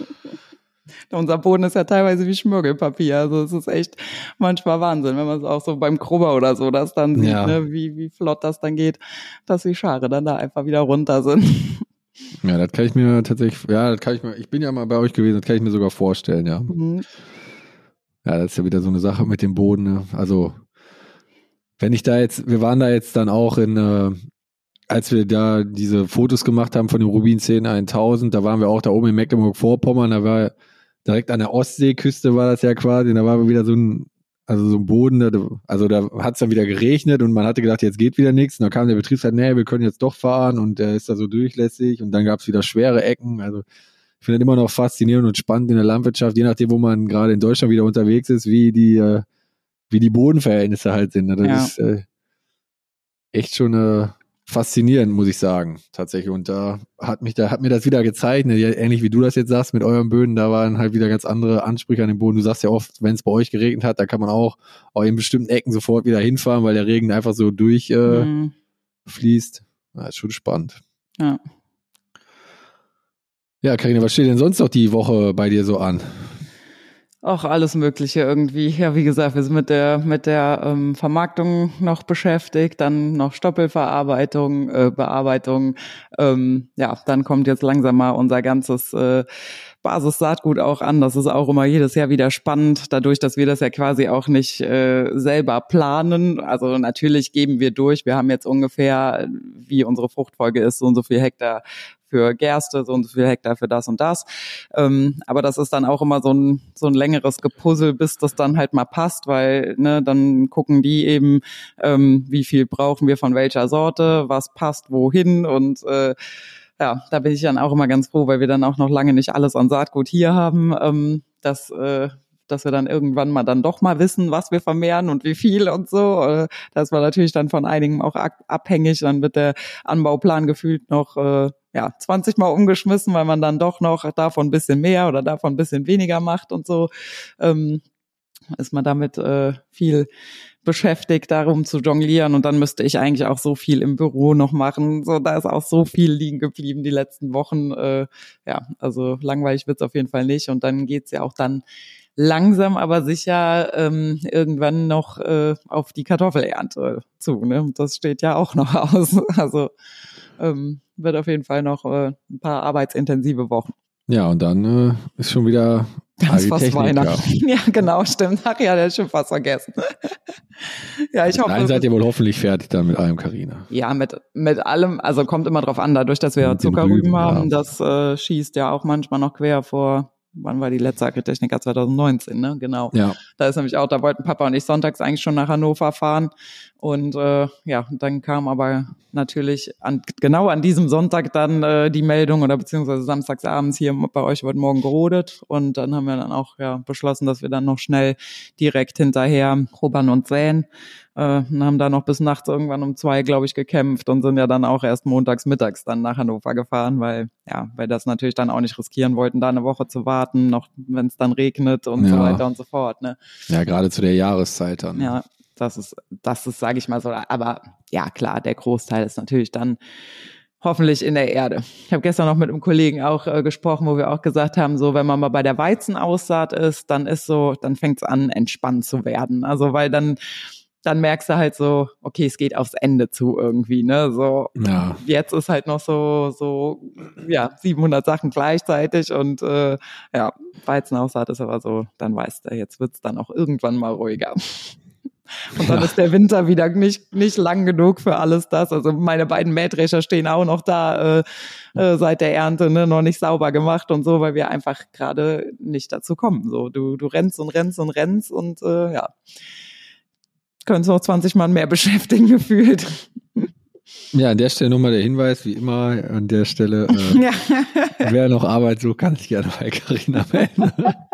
Unser Boden ist ja teilweise wie Schmirgelpapier, also es ist echt manchmal Wahnsinn, wenn man es auch so beim Grubber oder so das dann sieht, ja. ne, wie wie flott das dann geht, dass die Schare dann da einfach wieder runter sind. Ja, das kann ich mir tatsächlich, ja, das kann ich mir, ich bin ja mal bei euch gewesen, das kann ich mir sogar vorstellen, ja. Mhm. Ja, das ist ja wieder so eine Sache mit dem Boden, ne? Also, wenn ich da jetzt, wir waren da jetzt dann auch in, äh, als wir da diese Fotos gemacht haben von dem Rubin zehn tausend, da waren wir auch da oben in Mecklenburg-Vorpommern, da war direkt an der Ostseeküste war das ja quasi, und da war wieder so ein, also so ein Boden, also da hat es dann wieder geregnet und man hatte gedacht, jetzt geht wieder nichts, und dann kam der Betriebsrat, nee, wir können jetzt doch fahren, und der ist da so durchlässig, und dann gab es wieder schwere Ecken, also ich finde das immer noch faszinierend und spannend in der Landwirtschaft, je nachdem, wo man gerade in Deutschland wieder unterwegs ist, wie die, äh, wie die Bodenverhältnisse halt sind. Das ja. ist äh, echt schon äh, faszinierend, muss ich sagen, tatsächlich. Und da hat mich, da hat mir das wieder gezeigt, ne, ähnlich wie du das jetzt sagst mit euren Böden, da waren halt wieder ganz andere Ansprüche an den Boden. Du sagst ja oft, wenn es bei euch geregnet hat, da kann man auch, auch in bestimmten Ecken sofort wieder hinfahren, weil der Regen einfach so durch äh, mhm. fließt. Ja, ist schon spannend. Ja. Ja, Carina, was steht denn sonst noch die Woche bei dir so an? Auch alles Mögliche irgendwie. Ja, wie gesagt, wir sind mit der mit der ähm, Vermarktung noch beschäftigt, dann noch Stoppelverarbeitung, äh, Bearbeitung. Ähm, ja, dann kommt jetzt langsam mal unser ganzes äh, Basis-Saatgut auch an. Das ist auch immer jedes Jahr wieder spannend, dadurch, dass wir das ja quasi auch nicht äh, selber planen. Also natürlich geben wir durch. Wir haben jetzt ungefähr, wie unsere Fruchtfolge ist, so und so viel Hektar für Gerste, so und so viel Hektar für das und das. Ähm, aber das ist dann auch immer so ein so ein längeres Gepuzzle, bis das dann halt mal passt, weil ne, dann gucken die eben, ähm, wie viel brauchen wir von welcher Sorte, was passt wohin, und äh, ja, da bin ich dann auch immer ganz froh, weil wir dann auch noch lange nicht alles an Saatgut hier haben, ähm, dass äh, dass wir dann irgendwann mal dann doch mal wissen, was wir vermehren und wie viel und so. Das war natürlich dann von einigen auch abhängig. Dann wird der Anbauplan gefühlt noch äh, ja zwanzig Mal umgeschmissen, weil man dann doch noch davon ein bisschen mehr oder davon ein bisschen weniger macht und so. Ähm, ist man damit äh, viel beschäftigt, darum zu jonglieren und dann müsste ich eigentlich auch so viel im Büro noch machen. So, da ist auch so viel liegen geblieben die letzten Wochen. Äh, ja, also langweilig wird's auf jeden Fall nicht und dann geht's ja auch dann langsam, aber sicher ähm, irgendwann noch äh, auf die Kartoffelernte zu. Ne? Das steht ja auch noch aus. Also ähm, wird auf jeden Fall noch äh, ein paar arbeitsintensive Wochen. Ja, und dann äh, ist schon wieder ganz fast Weihnachten. Ja, genau, stimmt. Ach ja, der ist schon fast vergessen. Ja, ich hoffe. Dann seid ihr wohl hoffentlich fertig dann mit allem, Carina. Ja, mit mit allem, also kommt immer drauf an, dadurch, dass wir Zuckerrüben haben, ja. Das äh, schießt ja auch manchmal noch quer vor. Wann war die letzte Agritechnica? zwanzig neunzehn, ne? Genau. Ja. Da ist nämlich auch, da wollten Papa und ich sonntags eigentlich schon nach Hannover fahren. Und äh, ja, dann kam aber natürlich an, genau an diesem Sonntag dann äh, die Meldung oder beziehungsweise samstags abends hier bei euch wird morgen gerodet. Und dann haben wir dann auch ja beschlossen, dass wir dann noch schnell direkt hinterher rubbern und säen. Äh, und haben da noch bis nachts irgendwann um zwei, glaube ich, gekämpft und sind ja dann auch erst montags mittags dann nach Hannover gefahren, weil ja, weil das natürlich dann auch nicht riskieren wollten, da eine Woche zu warten, noch wenn es dann regnet und ja. so weiter und so fort. Ne? Ja, gerade zu der Jahreszeit dann. Ja, das ist, das ist, sage ich mal so. Aber ja, klar, der Großteil ist natürlich dann hoffentlich in der Erde. Ich habe gestern noch mit einem Kollegen auch äh, gesprochen, wo wir auch gesagt haben, so wenn man mal bei der Weizenaussaat ist, dann ist so, dann fängt es an, entspannt zu werden. Also weil dann dann merkst du halt so, okay, es geht aufs Ende zu irgendwie, ne, so, ja. Jetzt ist halt noch so, so, ja, siebenhundert Sachen gleichzeitig und, äh, ja, Weizenaussaat ist aber so, dann weißt du, jetzt wird's dann auch irgendwann mal ruhiger. Und dann ja. ist der Winter wieder nicht nicht lang genug für alles das. Also meine beiden Mähdrescher stehen auch noch da äh, äh, seit der Ernte, ne, noch nicht sauber gemacht und so, weil wir einfach gerade nicht dazu kommen. So, du du rennst und rennst und rennst und äh, ja, können es noch zwanzig Mann mehr beschäftigen gefühlt. Ja, an der Stelle nochmal der Hinweis, wie immer an der Stelle, äh, ja. wer noch Arbeit sucht, kann sich gerne bei Carina melden.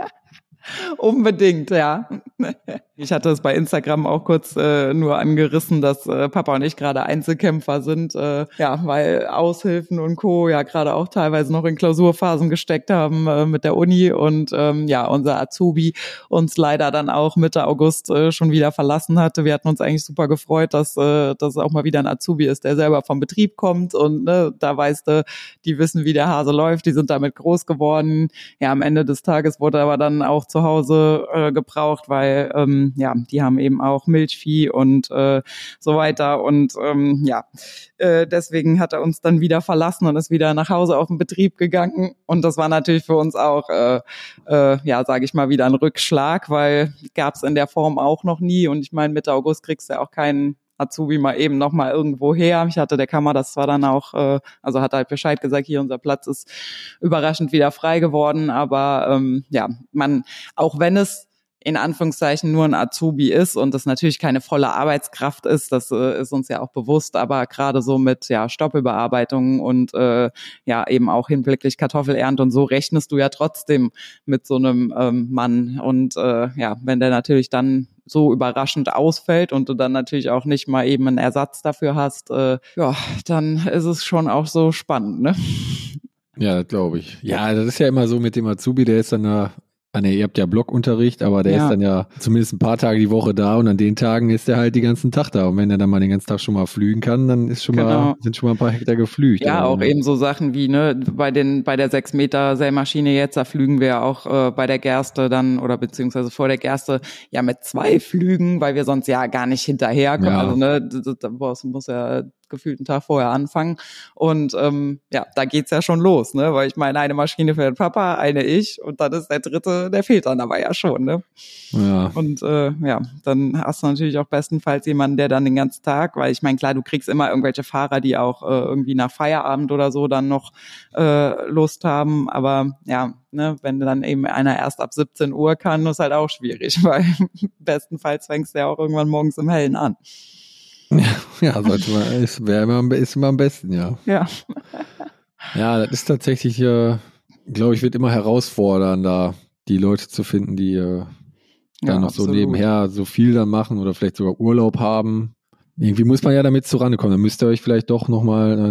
Unbedingt, ja. Ich hatte es bei Instagram auch kurz äh, nur angerissen, dass äh, Papa und ich gerade Einzelkämpfer sind, äh, ja, weil Aushilfen und Co. ja gerade auch teilweise noch in Klausurphasen gesteckt haben äh, mit der Uni und ähm, ja, unser Azubi uns leider dann auch Mitte August äh, schon wieder verlassen hatte. Wir hatten uns eigentlich super gefreut, dass äh, dass auch mal wieder ein Azubi ist, der selber vom Betrieb kommt und ne, da weißt du, die wissen, wie der Hase läuft, die sind damit groß geworden. Ja, am Ende des Tages wurde aber dann auch zu Hause äh, gebraucht, weil ähm, ja, die haben eben auch Milchvieh und äh, so weiter und ähm, ja, äh, deswegen hat er uns dann wieder verlassen und ist wieder nach Hause auf den Betrieb gegangen und das war natürlich für uns auch, äh, äh, ja, sage ich mal, wieder ein Rückschlag, weil gab es in der Form auch noch nie und ich meine, Mitte August kriegst du ja auch keinen Azubi mal eben noch mal irgendwo her. Ich hatte der Kammer das zwar dann auch, äh, also hat halt Bescheid gesagt, hier unser Platz ist überraschend wieder frei geworden, aber ähm, ja, man, auch wenn es in Anführungszeichen nur ein Azubi ist und das natürlich keine volle Arbeitskraft ist, das äh, ist uns ja auch bewusst, aber gerade so mit ja Stoppelbearbeitung und äh, ja eben auch hinblicklich Kartoffelernte und so rechnest du ja trotzdem mit so einem ähm, Mann und äh, ja, wenn der natürlich dann so überraschend ausfällt und du dann natürlich auch nicht mal eben einen Ersatz dafür hast, äh, ja, dann ist es schon auch so spannend, ne? Ja, glaube ich. Ja, das ist ja immer so mit dem Azubi, der ist dann da, ah ne, ihr habt ja Blockunterricht, aber der ja. ist dann ja zumindest ein paar Tage die Woche da und an den Tagen ist der halt den ganzen Tag da. Und wenn er dann mal den ganzen Tag schon mal flügen kann, dann ist schon genau. mal, sind schon mal ein paar Hektar geflügt. Ja, auch ne? Eben so Sachen wie, ne, bei den, bei der sechs Meter Sämaschine jetzt, da flügen wir auch äh, bei der Gerste dann, oder beziehungsweise vor der Gerste, ja mit zwei Flügen, weil wir sonst ja gar nicht hinterherkommen. Ja. Also, ne, da muss ja gefühlt einen Tag vorher anfangen und ähm, ja, da geht's ja schon los, ne, weil ich meine, eine Maschine für den Papa, eine ich und dann ist der dritte, der fehlt dann aber ja schon, ne. Ja. Und äh, ja, dann hast du natürlich auch bestenfalls jemanden, der dann den ganzen Tag, weil ich meine, klar, du kriegst immer irgendwelche Fahrer, die auch äh, irgendwie nach Feierabend oder so dann noch äh, Lust haben, aber ja, ne, wenn dann eben einer erst ab siebzehn Uhr kann, ist halt auch schwierig, weil bestenfalls fängst du ja auch irgendwann morgens im Hellen an. Ja, sollte man, ist, wäre immer, ist immer am besten, ja. Ja. Ja, das ist tatsächlich, äh, glaube ich, wird immer herausfordernder, die Leute zu finden, die äh, dann ja, noch absolut. So nebenher so viel dann machen oder vielleicht sogar Urlaub haben. Irgendwie muss man ja damit zurankommen. Dann müsst ihr euch vielleicht doch nochmal einen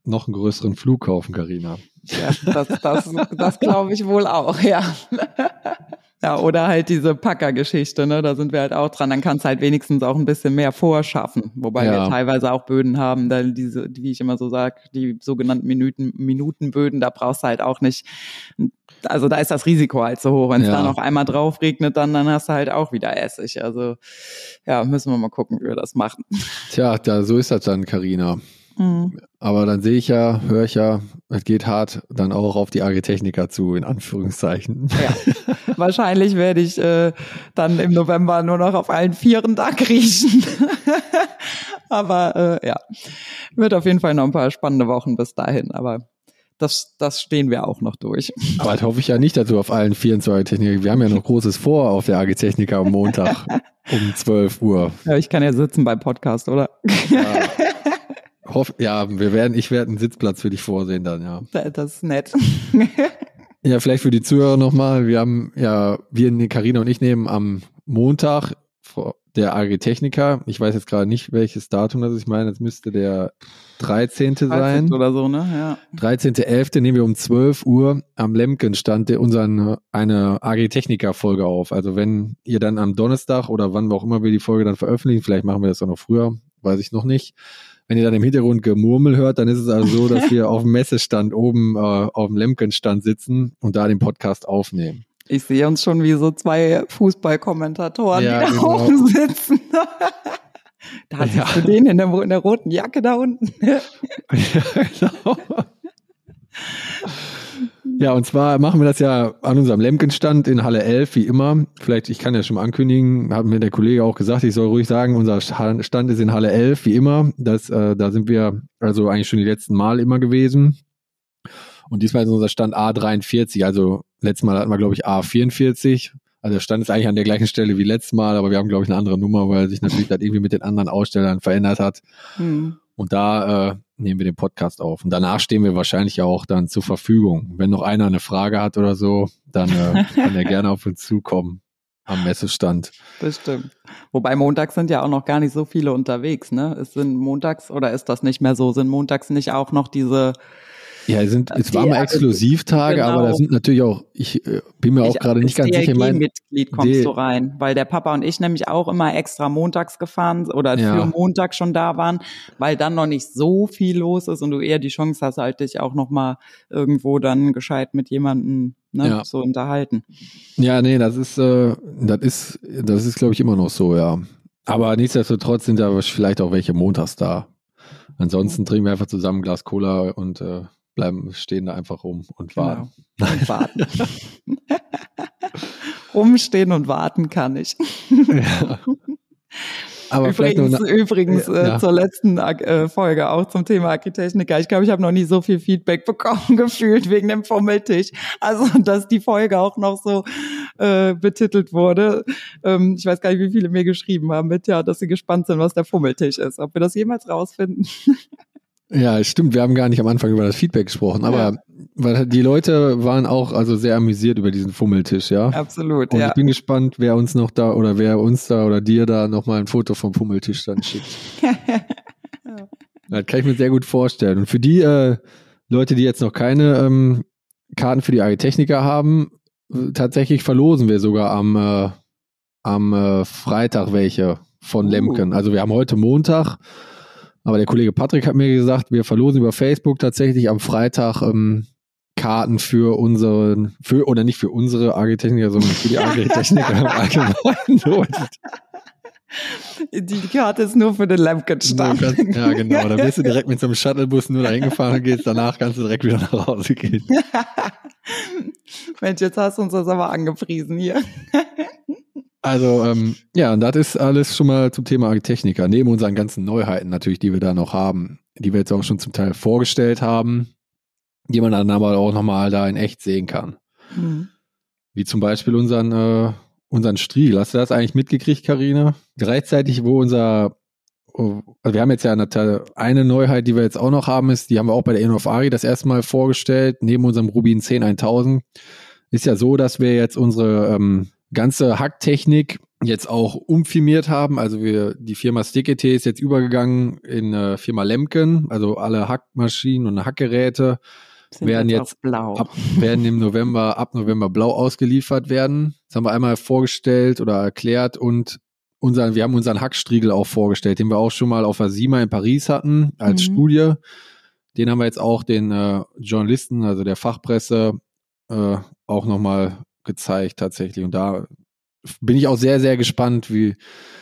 noch einen größeren Flug kaufen, Carina. Ja, das, das, das glaube ich wohl auch, ja. Ja, oder halt diese Packer-Geschichte, ne, da sind wir halt auch dran. Dann kannst du halt wenigstens auch ein bisschen mehr vorschaffen. Wobei ja. wir teilweise auch Böden haben, da diese, wie ich immer so sage, die sogenannten Minuten, Minutenböden, da brauchst du halt auch nicht, also da ist das Risiko halt so hoch. Wenn es ja. da noch einmal drauf regnet, dann, dann hast du halt auch wieder Essig. Also, ja, müssen wir mal gucken, wie wir das machen. Tja, da, so ist das dann, Carina. Mhm. Aber dann sehe ich ja, höre ich ja, es geht hart dann auch auf die Agritechnica zu, in Anführungszeichen. Ja, wahrscheinlich werde ich äh, dann im November nur noch auf allen Vieren da kriechen. Aber äh, ja, wird auf jeden Fall noch ein paar spannende Wochen bis dahin. Aber das, das stehen wir auch noch durch. Aber das hoffe ich ja nicht, dass du auf allen Vieren zur Agritechnica. Wir haben ja noch Großes vor auf der Agritechnica am Montag um zwölf Uhr. Ja, ich kann ja sitzen beim Podcast, oder? Ja. Hoff, ja, wir werden, ich werde einen Sitzplatz für dich vorsehen dann, ja. Das ist nett. Ja, vielleicht für die Zuhörer nochmal. Wir haben ja, wir, Carina und ich nehmen am Montag der Agritechnica. Ich weiß jetzt gerade nicht, welches Datum das ist. Ich meine, es müsste der dreizehnte sein. Oder so, ne? Ja. dreizehnter elfter nehmen wir um zwölf Uhr am Lemken-Stand unseren, eine Agritechnica-Folge auf. Also wenn ihr dann am Donnerstag oder wann auch immer wir die Folge dann veröffentlichen, vielleicht machen wir das auch noch früher, weiß ich noch nicht. Wenn ihr dann im Hintergrund Gemurmel hört, dann ist es also so, dass wir auf dem Messestand oben äh, auf dem Lemken-Stand sitzen und da den Podcast aufnehmen. Ich sehe uns schon wie so zwei Fußballkommentatoren, ja, die da genau. oben sitzen. Da siehst ja. du den in der, in der roten Jacke da unten. Ja, genau. Ja, und zwar machen wir das ja an unserem Lemken-Stand in Halle elf, wie immer. Vielleicht, ich kann ja schon mal ankündigen, hat mir der Kollege auch gesagt, ich soll ruhig sagen, unser Stand ist in Halle elf, wie immer. Das, äh, da sind wir also eigentlich schon die letzten Mal immer gewesen. Und diesmal ist unser Stand A dreiundvierzig, also letztes Mal hatten wir, glaube ich, A vierundvierzig. Also der Stand ist eigentlich an der gleichen Stelle wie letztes Mal, aber wir haben, glaube ich, eine andere Nummer, weil sich natürlich das irgendwie mit den anderen Ausstellern verändert hat. Hm. Und da äh, nehmen wir den Podcast auf. Und danach stehen wir wahrscheinlich auch dann zur Verfügung. Wenn noch einer eine Frage hat oder so, dann äh, kann er gerne auf uns zukommen am Messestand. Das stimmt. Wobei montags sind ja auch noch gar nicht so viele unterwegs, ne? Es sind montags, oder ist das nicht mehr so, sind montags nicht auch noch diese... Ja, es sind, es waren mal Exklusivtage, genau. Aber da sind natürlich auch, ich äh, bin mir auch gerade nicht ganz sicher. Als Mitglied kommst D- du rein, weil der Papa und ich nämlich auch immer extra montags gefahren oder ja. für Montag schon da waren, weil dann noch nicht so viel los ist und du eher die Chance hast, halt dich auch nochmal irgendwo dann gescheit mit jemandem ne, ja. so unterhalten. Ja, nee, das ist, äh, das ist, das ist, glaube ich, immer noch so, ja. Aber nichtsdestotrotz sind da vielleicht auch welche montags da. Ansonsten trinken wir einfach zusammen ein Glas Cola und äh, bleiben, stehen da einfach rum und warten. Genau. Und warten. Rumstehen und warten kann ich. Ja. Aber übrigens, noch, übrigens äh, ja. zur letzten äh, Folge auch zum Thema Agritechnica. Ich glaube, ich habe noch nie so viel Feedback bekommen gefühlt wegen dem Fummeltisch. Also, dass die Folge auch noch so äh, betitelt wurde. Ähm, ich weiß gar nicht, wie viele mir geschrieben haben mit, ja, dass sie gespannt sind, was der Fummeltisch ist. Ob wir das jemals rausfinden? Ja, stimmt. Wir haben gar nicht am Anfang über das Feedback gesprochen, aber ja. weil die Leute waren auch also sehr amüsiert über diesen Fummeltisch, ja. Absolut, und ja. Ich bin gespannt, wer uns noch da oder wer uns da oder dir da nochmal ein Foto vom Fummeltisch dann schickt. Ja. Das kann ich mir sehr gut vorstellen. Und für die äh, Leute, die jetzt noch keine ähm, Karten für die Agritechnica haben, äh, tatsächlich verlosen wir sogar am, äh, am äh, Freitag welche von uh. Lemken. Also wir haben heute Montag. Aber der Kollege Patrick hat mir gesagt, wir verlosen über Facebook tatsächlich am Freitag ähm, Karten für unseren, für oder nicht für unsere Agritechniker, sondern für die Agritechniker im Allgemeinen. Die Karte ist nur für den Lemken-Stand. Ja, genau. Da bist du direkt mit so einem Shuttlebus nur dahin gefahren und gehst danach kannst du direkt wieder nach Hause gehen. Mensch, jetzt hast du uns das aber angepriesen hier. Also, ähm, ja, und das ist alles schon mal zum Thema Agritechnica. Neben unseren ganzen Neuheiten natürlich, die wir da noch haben, die wir jetzt auch schon zum Teil vorgestellt haben, die man dann aber auch nochmal da in echt sehen kann. Mhm. Wie zum Beispiel unseren, äh, unseren Striegel. Hast du das eigentlich mitgekriegt, Carina? Gleichzeitig, wo unser, also wir haben jetzt ja eine, eine Neuheit, die wir jetzt auch noch haben, ist, die haben wir auch bei der Inno of Agri das erste Mal vorgestellt, neben unserem Rubin zehn tausend. Ist ja so, dass wir jetzt unsere, ähm, ganze Hacktechnik jetzt auch umfirmiert haben. Also wir, die Firma Steketee ist jetzt übergegangen in äh, Firma Lemken, also alle Hackmaschinen und Hackgeräte Sind werden jetzt, jetzt blau. Ab, werden im November, ab November blau ausgeliefert werden. Das haben wir einmal vorgestellt oder erklärt und unseren, wir haben unseren Hackstriegel auch vorgestellt, den wir auch schon mal auf der SIMA in Paris hatten als mhm. Studie. Den haben wir jetzt auch den äh, Journalisten, also der Fachpresse, äh, auch nochmal gezeigt tatsächlich. Und da bin ich auch sehr, sehr gespannt, wie,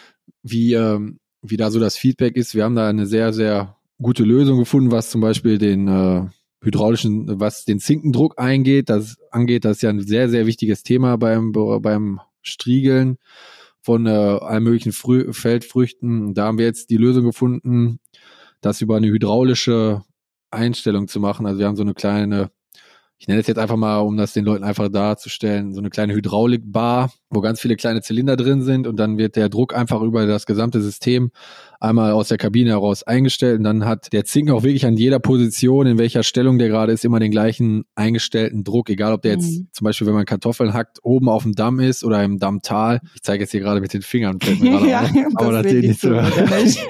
wie, ähm, wie da so das Feedback ist. Wir haben da eine sehr, sehr gute Lösung gefunden, was zum Beispiel den äh, hydraulischen, was den Zinkendruck eingeht, das angeht. Das ist ja ein sehr, sehr wichtiges Thema beim, beim Striegeln von äh, allen möglichen Frü- Feldfrüchten. Da haben wir jetzt die Lösung gefunden, das über eine hydraulische Einstellung zu machen. Also wir haben so eine kleine, ich nenne es jetzt einfach mal, um das den Leuten einfach darzustellen, so eine kleine Hydraulikbar, wo ganz viele kleine Zylinder drin sind und dann wird der Druck einfach über das gesamte System einmal aus der Kabine heraus eingestellt und dann hat der Zinken auch wirklich an jeder Position, in welcher Stellung der gerade ist, immer den gleichen eingestellten Druck, egal ob der jetzt mhm. zum Beispiel, wenn man Kartoffeln hackt, oben auf dem Damm ist oder im Dammtal. Ich zeige jetzt hier gerade mit den Fingern, fällt mir gerade ja, auf, aber das sehe ich nicht so. Nicht.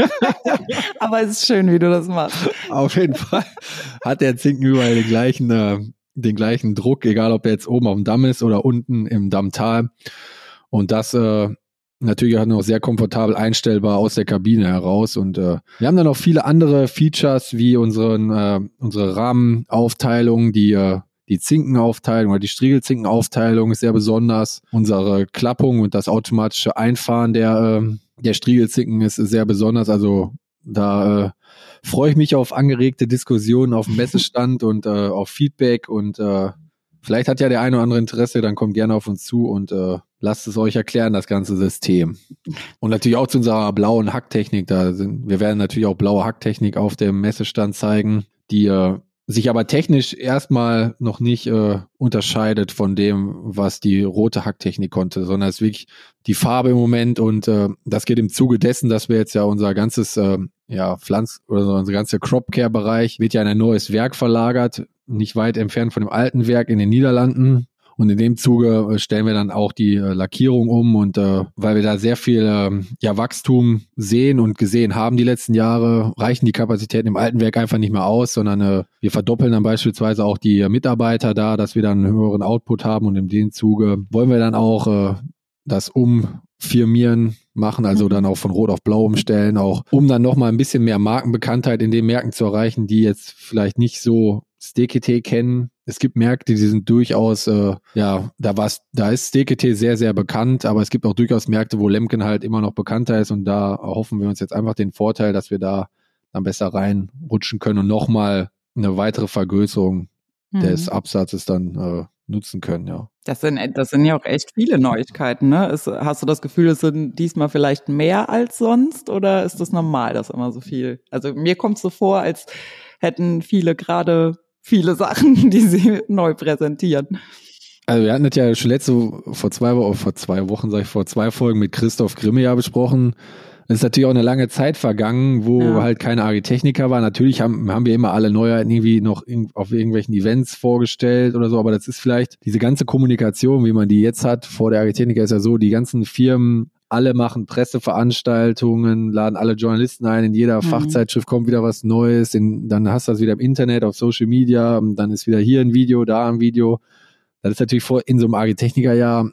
Aber es ist schön, wie du das machst. Auf jeden Fall hat der Zinken überall den gleichen äh, den gleichen Druck, egal ob er jetzt oben auf dem Damm ist oder unten im Dammtal. Und das äh, natürlich auch noch sehr komfortabel einstellbar aus der Kabine heraus. Und äh, wir haben dann noch viele andere Features, wie unseren, äh, unsere Rahmenaufteilung, die äh, die Zinkenaufteilung oder die Striegelzinkenaufteilung ist sehr besonders. Unsere Klappung und das automatische Einfahren der, äh, der Striegelzinken ist sehr besonders. Also da äh, freue ich mich auf angeregte Diskussionen auf dem Messestand und äh, auf Feedback und äh, vielleicht hat ja der eine oder andere Interesse, dann kommt gerne auf uns zu und äh, lasst es euch erklären, das ganze System. Und natürlich auch zu unserer blauen Hacktechnik, da sind, wir werden natürlich auch blaue Hacktechnik auf dem Messestand zeigen, die äh, sich aber technisch erstmal noch nicht äh, unterscheidet von dem, was die rote Hacktechnik konnte, sondern es ist wirklich die Farbe im Moment und äh, das geht im Zuge dessen, dass wir jetzt ja unser ganzes äh, ja Pflanz- oder so unser ganzer Crop-Care-Bereich wird ja in ein neues Werk verlagert, nicht weit entfernt von dem alten Werk in den Niederlanden. Und in dem Zuge stellen wir dann auch die äh, Lackierung um und äh, weil wir da sehr viel äh, ja, Wachstum sehen und gesehen haben die letzten Jahre, reichen die Kapazitäten im alten Werk einfach nicht mehr aus, sondern äh, wir verdoppeln dann beispielsweise auch die äh, Mitarbeiter da, dass wir dann einen höheren Output haben und in dem Zuge wollen wir dann auch äh, das umfirmieren machen, also dann auch von Rot auf Blau umstellen, auch um dann nochmal ein bisschen mehr Markenbekanntheit in den Märkten zu erreichen, die jetzt vielleicht nicht so Steketee kennen. Es gibt Märkte, die sind durchaus, äh, ja, da war's, da ist Steketee sehr, sehr bekannt, aber es gibt auch durchaus Märkte, wo Lemken halt immer noch bekannter ist und da erhoffen wir uns jetzt einfach den Vorteil, dass wir da dann besser reinrutschen können und nochmal eine weitere Vergrößerung mhm. des Absatzes dann äh, nutzen können, ja. Das sind, das sind ja auch echt viele Neuigkeiten, ne? Ist, hast du das Gefühl, es sind diesmal vielleicht mehr als sonst oder ist das normal, dass immer so viel? Also mir kommt es so vor, als hätten viele gerade viele Sachen, die sie neu präsentieren. Also wir hatten das ja schon letzte, vor zwei Wochen, vor zwei Wochen, sag ich, vor zwei Folgen mit Christoph Grimme ja besprochen. Es ist natürlich auch eine lange Zeit vergangen, wo ja. halt keine Agritechniker war. Natürlich haben, haben wir immer alle Neuheiten irgendwie noch in, auf irgendwelchen Events vorgestellt oder so, aber das ist vielleicht diese ganze Kommunikation, wie man die jetzt hat, vor der Agritechniker ist ja so, die ganzen Firmen, alle machen Presseveranstaltungen, laden alle Journalisten ein, in jeder mhm. Fachzeitschrift kommt wieder was Neues, in, dann hast du das wieder im Internet, auf Social Media, und dann ist wieder hier ein Video, da ein Video. Das ist natürlich vor, in so einem Agritechniker-Jahr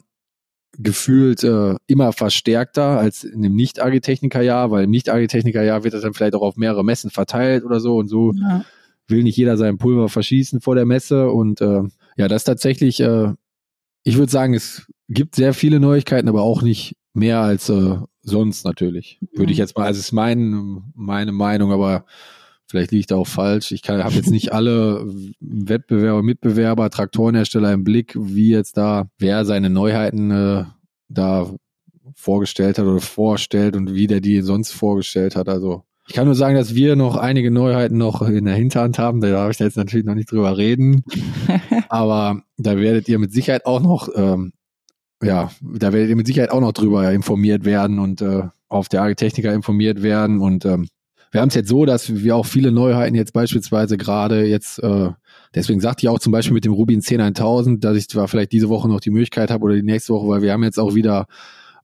gefühlt äh, immer verstärkter als in einem Nicht-Agritechniker-Jahr, weil im Nicht-Agritechniker-Jahr wird das dann vielleicht auch auf mehrere Messen verteilt oder so und so ja. will nicht jeder sein Pulver verschießen vor der Messe und äh, ja, das ist tatsächlich, äh, ich würde sagen, es gibt sehr viele Neuigkeiten, aber auch nicht mehr als äh, sonst natürlich, mhm. würde ich jetzt mal, also es ist mein, meine Meinung, aber vielleicht liege ich da auch falsch. Ich habe jetzt nicht alle Wettbewerber, Mitbewerber, Traktorenhersteller im Blick, wie jetzt da, wer seine Neuheiten äh, da vorgestellt hat oder vorstellt und wie der die sonst vorgestellt hat. Also ich kann nur sagen, dass wir noch einige Neuheiten noch in der Hinterhand haben. Da darf ich jetzt natürlich noch nicht drüber reden. Aber da werdet ihr mit Sicherheit auch noch, ähm, ja, da werdet ihr mit Sicherheit auch noch drüber informiert werden und äh, auf der Agritechniker informiert werden und ähm, wir haben es jetzt so, dass wir auch viele Neuheiten jetzt beispielsweise gerade jetzt, äh, deswegen sagte ich auch zum Beispiel mit dem Rubin zehn tausend, dass ich zwar vielleicht diese Woche noch die Möglichkeit habe oder die nächste Woche, weil wir haben jetzt auch wieder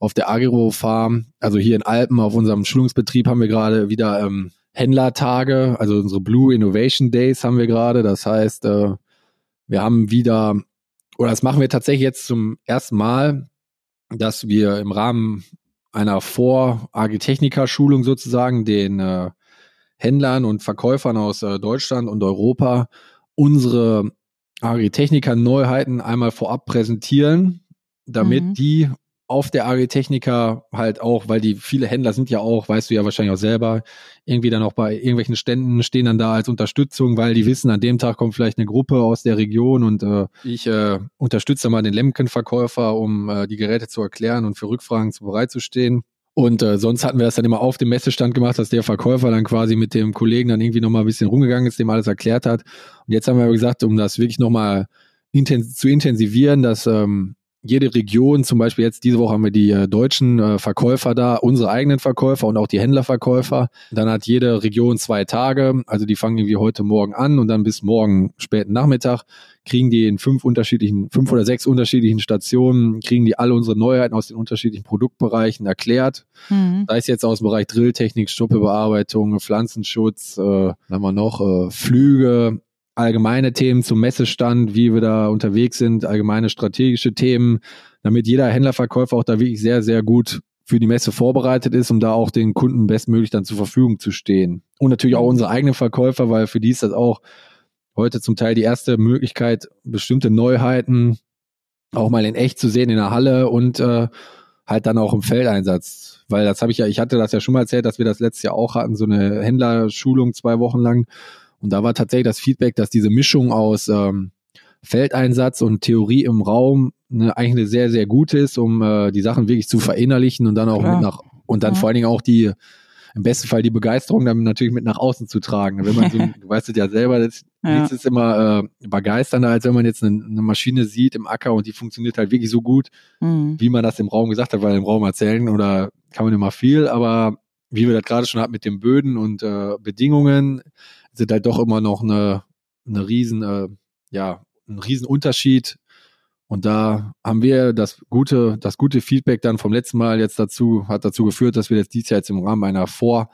auf der Agro-Farm, also hier in Alpen auf unserem Schulungsbetrieb haben wir gerade wieder ähm, Händlertage, also unsere Blue Innovation Days haben wir gerade. Das heißt, äh, wir haben wieder, oder das machen wir tatsächlich jetzt zum ersten Mal, dass wir im Rahmen einer Vor-Agritechnica-Schulung sozusagen den äh, Händlern und Verkäufern aus äh, Deutschland und Europa unsere Agritechnica-Neuheiten einmal vorab präsentieren, damit mhm. die auf der Agritechnica halt auch, weil die viele Händler sind ja auch, weißt du ja wahrscheinlich auch selber, irgendwie dann auch bei irgendwelchen Ständen stehen dann da als Unterstützung, weil die wissen, an dem Tag kommt vielleicht eine Gruppe aus der Region und äh, ich äh, unterstütze mal den Lemken-Verkäufer, um äh, die Geräte zu erklären und für Rückfragen zu bereitzustehen. Und äh, sonst hatten wir das dann immer auf dem Messestand gemacht, dass der Verkäufer dann quasi mit dem Kollegen dann irgendwie nochmal ein bisschen rumgegangen ist, dem alles erklärt hat. Und jetzt haben wir aber gesagt, um das wirklich nochmal intens- zu intensivieren, dass ähm, jede Region, zum Beispiel jetzt diese Woche haben wir die äh, deutschen äh, Verkäufer da, unsere eigenen Verkäufer und auch die Händlerverkäufer. Dann hat jede Region zwei Tage, also die fangen irgendwie heute Morgen an und dann bis morgen späten Nachmittag kriegen die in fünf unterschiedlichen, fünf oder sechs unterschiedlichen Stationen, kriegen die alle unsere Neuheiten aus den unterschiedlichen Produktbereichen erklärt. Mhm. Da ist jetzt aus dem Bereich Drilltechnik, Stuppebearbeitung, Pflanzenschutz, äh, haben wir noch, äh, Flüge, allgemeine Themen zum Messestand, wie wir da unterwegs sind, allgemeine strategische Themen, damit jeder Händlerverkäufer auch da wirklich sehr, sehr gut für die Messe vorbereitet ist, um da auch den Kunden bestmöglich dann zur Verfügung zu stehen. Und natürlich auch unsere eigenen Verkäufer, weil für die ist das auch heute zum Teil die erste Möglichkeit, bestimmte Neuheiten auch mal in echt zu sehen in der Halle und äh, halt dann auch im Feldeinsatz. Weil das habe ich ja, ich hatte das ja schon mal erzählt, dass wir das letztes Jahr auch hatten, so eine Händlerschulung zwei Wochen lang. Und da war tatsächlich das Feedback, dass diese Mischung aus ähm, Feldeinsatz und Theorie im Raum ne, eigentlich eine sehr, sehr gute ist, um äh, die Sachen wirklich zu verinnerlichen und dann auch Klar. mit nach und dann ja. vor allen Dingen auch die, im besten Fall die Begeisterung dann natürlich mit nach außen zu tragen. Wenn man so, du weißt es ja selber, das, ja. nichts ist immer äh, begeisternder, als wenn man jetzt eine, eine Maschine sieht im Acker und die funktioniert halt wirklich so gut, mhm. wie man das im Raum gesagt hat, weil im Raum erzählen oder kann man immer viel, aber wie wir das gerade schon hatten mit den Böden und äh, Bedingungen, sind halt doch immer noch eine, eine riesen, äh, ja, ein riesen Unterschied. Und da haben wir das gute, das gute Feedback dann vom letzten Mal jetzt dazu, hat dazu geführt, dass wir jetzt dieses Jahr jetzt im Rahmen einer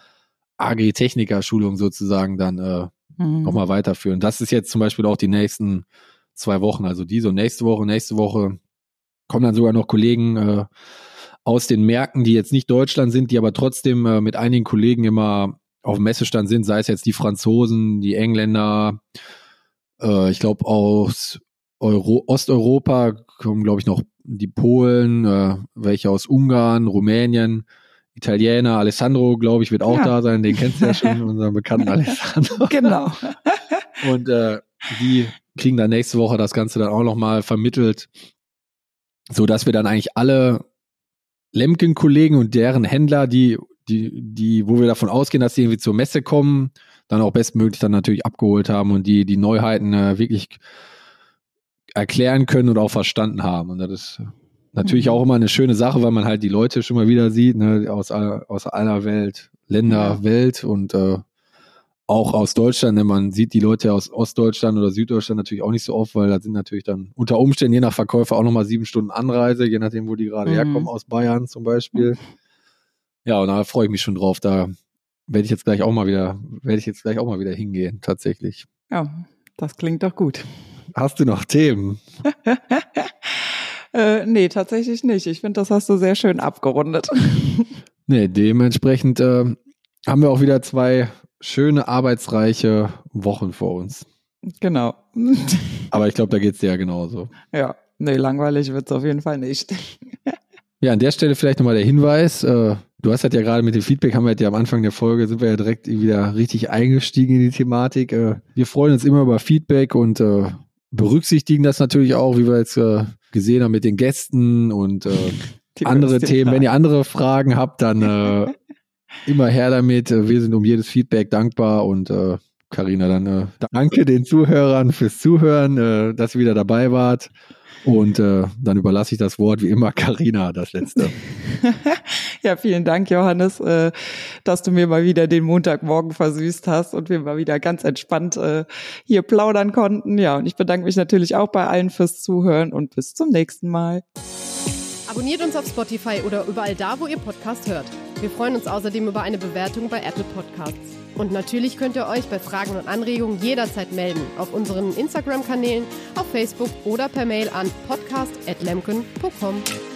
Vor-Agritechnica-Schulung sozusagen dann äh, mhm. nochmal weiterführen. Das ist jetzt zum Beispiel auch die nächsten zwei Wochen, also diese und nächste Woche, nächste Woche kommen dann sogar noch Kollegen äh, aus den Märkten, die jetzt nicht Deutschland sind, die aber trotzdem äh, mit einigen Kollegen immer auf dem Messestand sind, sei es jetzt die Franzosen, die Engländer, äh, ich glaube aus Euro- Osteuropa kommen, glaube ich, noch die Polen, äh, welche aus Ungarn, Rumänien, Italiener, Alessandro, glaube ich, wird auch ja. da sein, den kennst du ja schon, unseren bekannten Alessandro. Genau. Und äh, die kriegen dann nächste Woche das Ganze dann auch nochmal vermittelt, so dass wir dann eigentlich alle Lemken-Kollegen und deren Händler, die die, die, wo wir davon ausgehen, dass die irgendwie zur Messe kommen, dann auch bestmöglich dann natürlich abgeholt haben und die die Neuheiten äh, wirklich erklären können und auch verstanden haben. Und das ist natürlich mhm. auch immer eine schöne Sache, weil man halt die Leute schon mal wieder sieht, ne, aus, aus aller Welt, Länder, ja. Welt und äh, auch aus Deutschland. Ne, man sieht die Leute aus Ostdeutschland oder Süddeutschland natürlich auch nicht so oft, weil da sind natürlich dann unter Umständen je nach Verkäufer auch nochmal sieben Stunden Anreise, je nachdem, wo die gerade mhm. herkommen, aus Bayern zum Beispiel. Mhm. Ja, und da freue ich mich schon drauf. Da werde ich jetzt gleich auch mal wieder, werde ich jetzt gleich auch mal wieder hingehen, tatsächlich. Ja, das klingt doch gut. Hast du noch Themen? äh, nee, tatsächlich nicht. Ich finde, das hast du sehr schön abgerundet. Nee, dementsprechend äh, haben wir auch wieder zwei schöne, arbeitsreiche Wochen vor uns. Genau. Aber ich glaube, da geht's dir ja genauso. Ja, nee, langweilig wird's auf jeden Fall nicht. Ja, an der Stelle vielleicht nochmal der Hinweis, äh, du hast halt ja gerade mit dem Feedback, haben wir ja am Anfang der Folge, sind wir ja direkt wieder richtig eingestiegen in die Thematik. Äh, wir freuen uns immer über Feedback und äh, berücksichtigen das natürlich auch, wie wir jetzt äh, gesehen haben mit den Gästen und äh, andere Themen. Fragen. Wenn ihr andere Fragen habt, dann äh, immer her damit. Wir sind um jedes Feedback dankbar und äh, Carina, dann äh, danke den Zuhörern fürs Zuhören, äh, dass ihr wieder dabei wart. Und äh, dann überlasse ich das Wort wie immer Carina, das letzte. Ja, vielen Dank, Johannes, äh, dass du mir mal wieder den Montagmorgen versüßt hast und wir mal wieder ganz entspannt äh, hier plaudern konnten. Ja, und ich bedanke mich natürlich auch bei allen fürs Zuhören und bis zum nächsten Mal. Abonniert uns auf Spotify oder überall da, wo ihr Podcast hört. Wir freuen uns außerdem über eine Bewertung bei Apple Podcasts. Und natürlich könnt ihr euch bei Fragen und Anregungen jederzeit melden auf unseren Instagram-Kanälen, auf Facebook oder per Mail an podcast at lemken punkt com.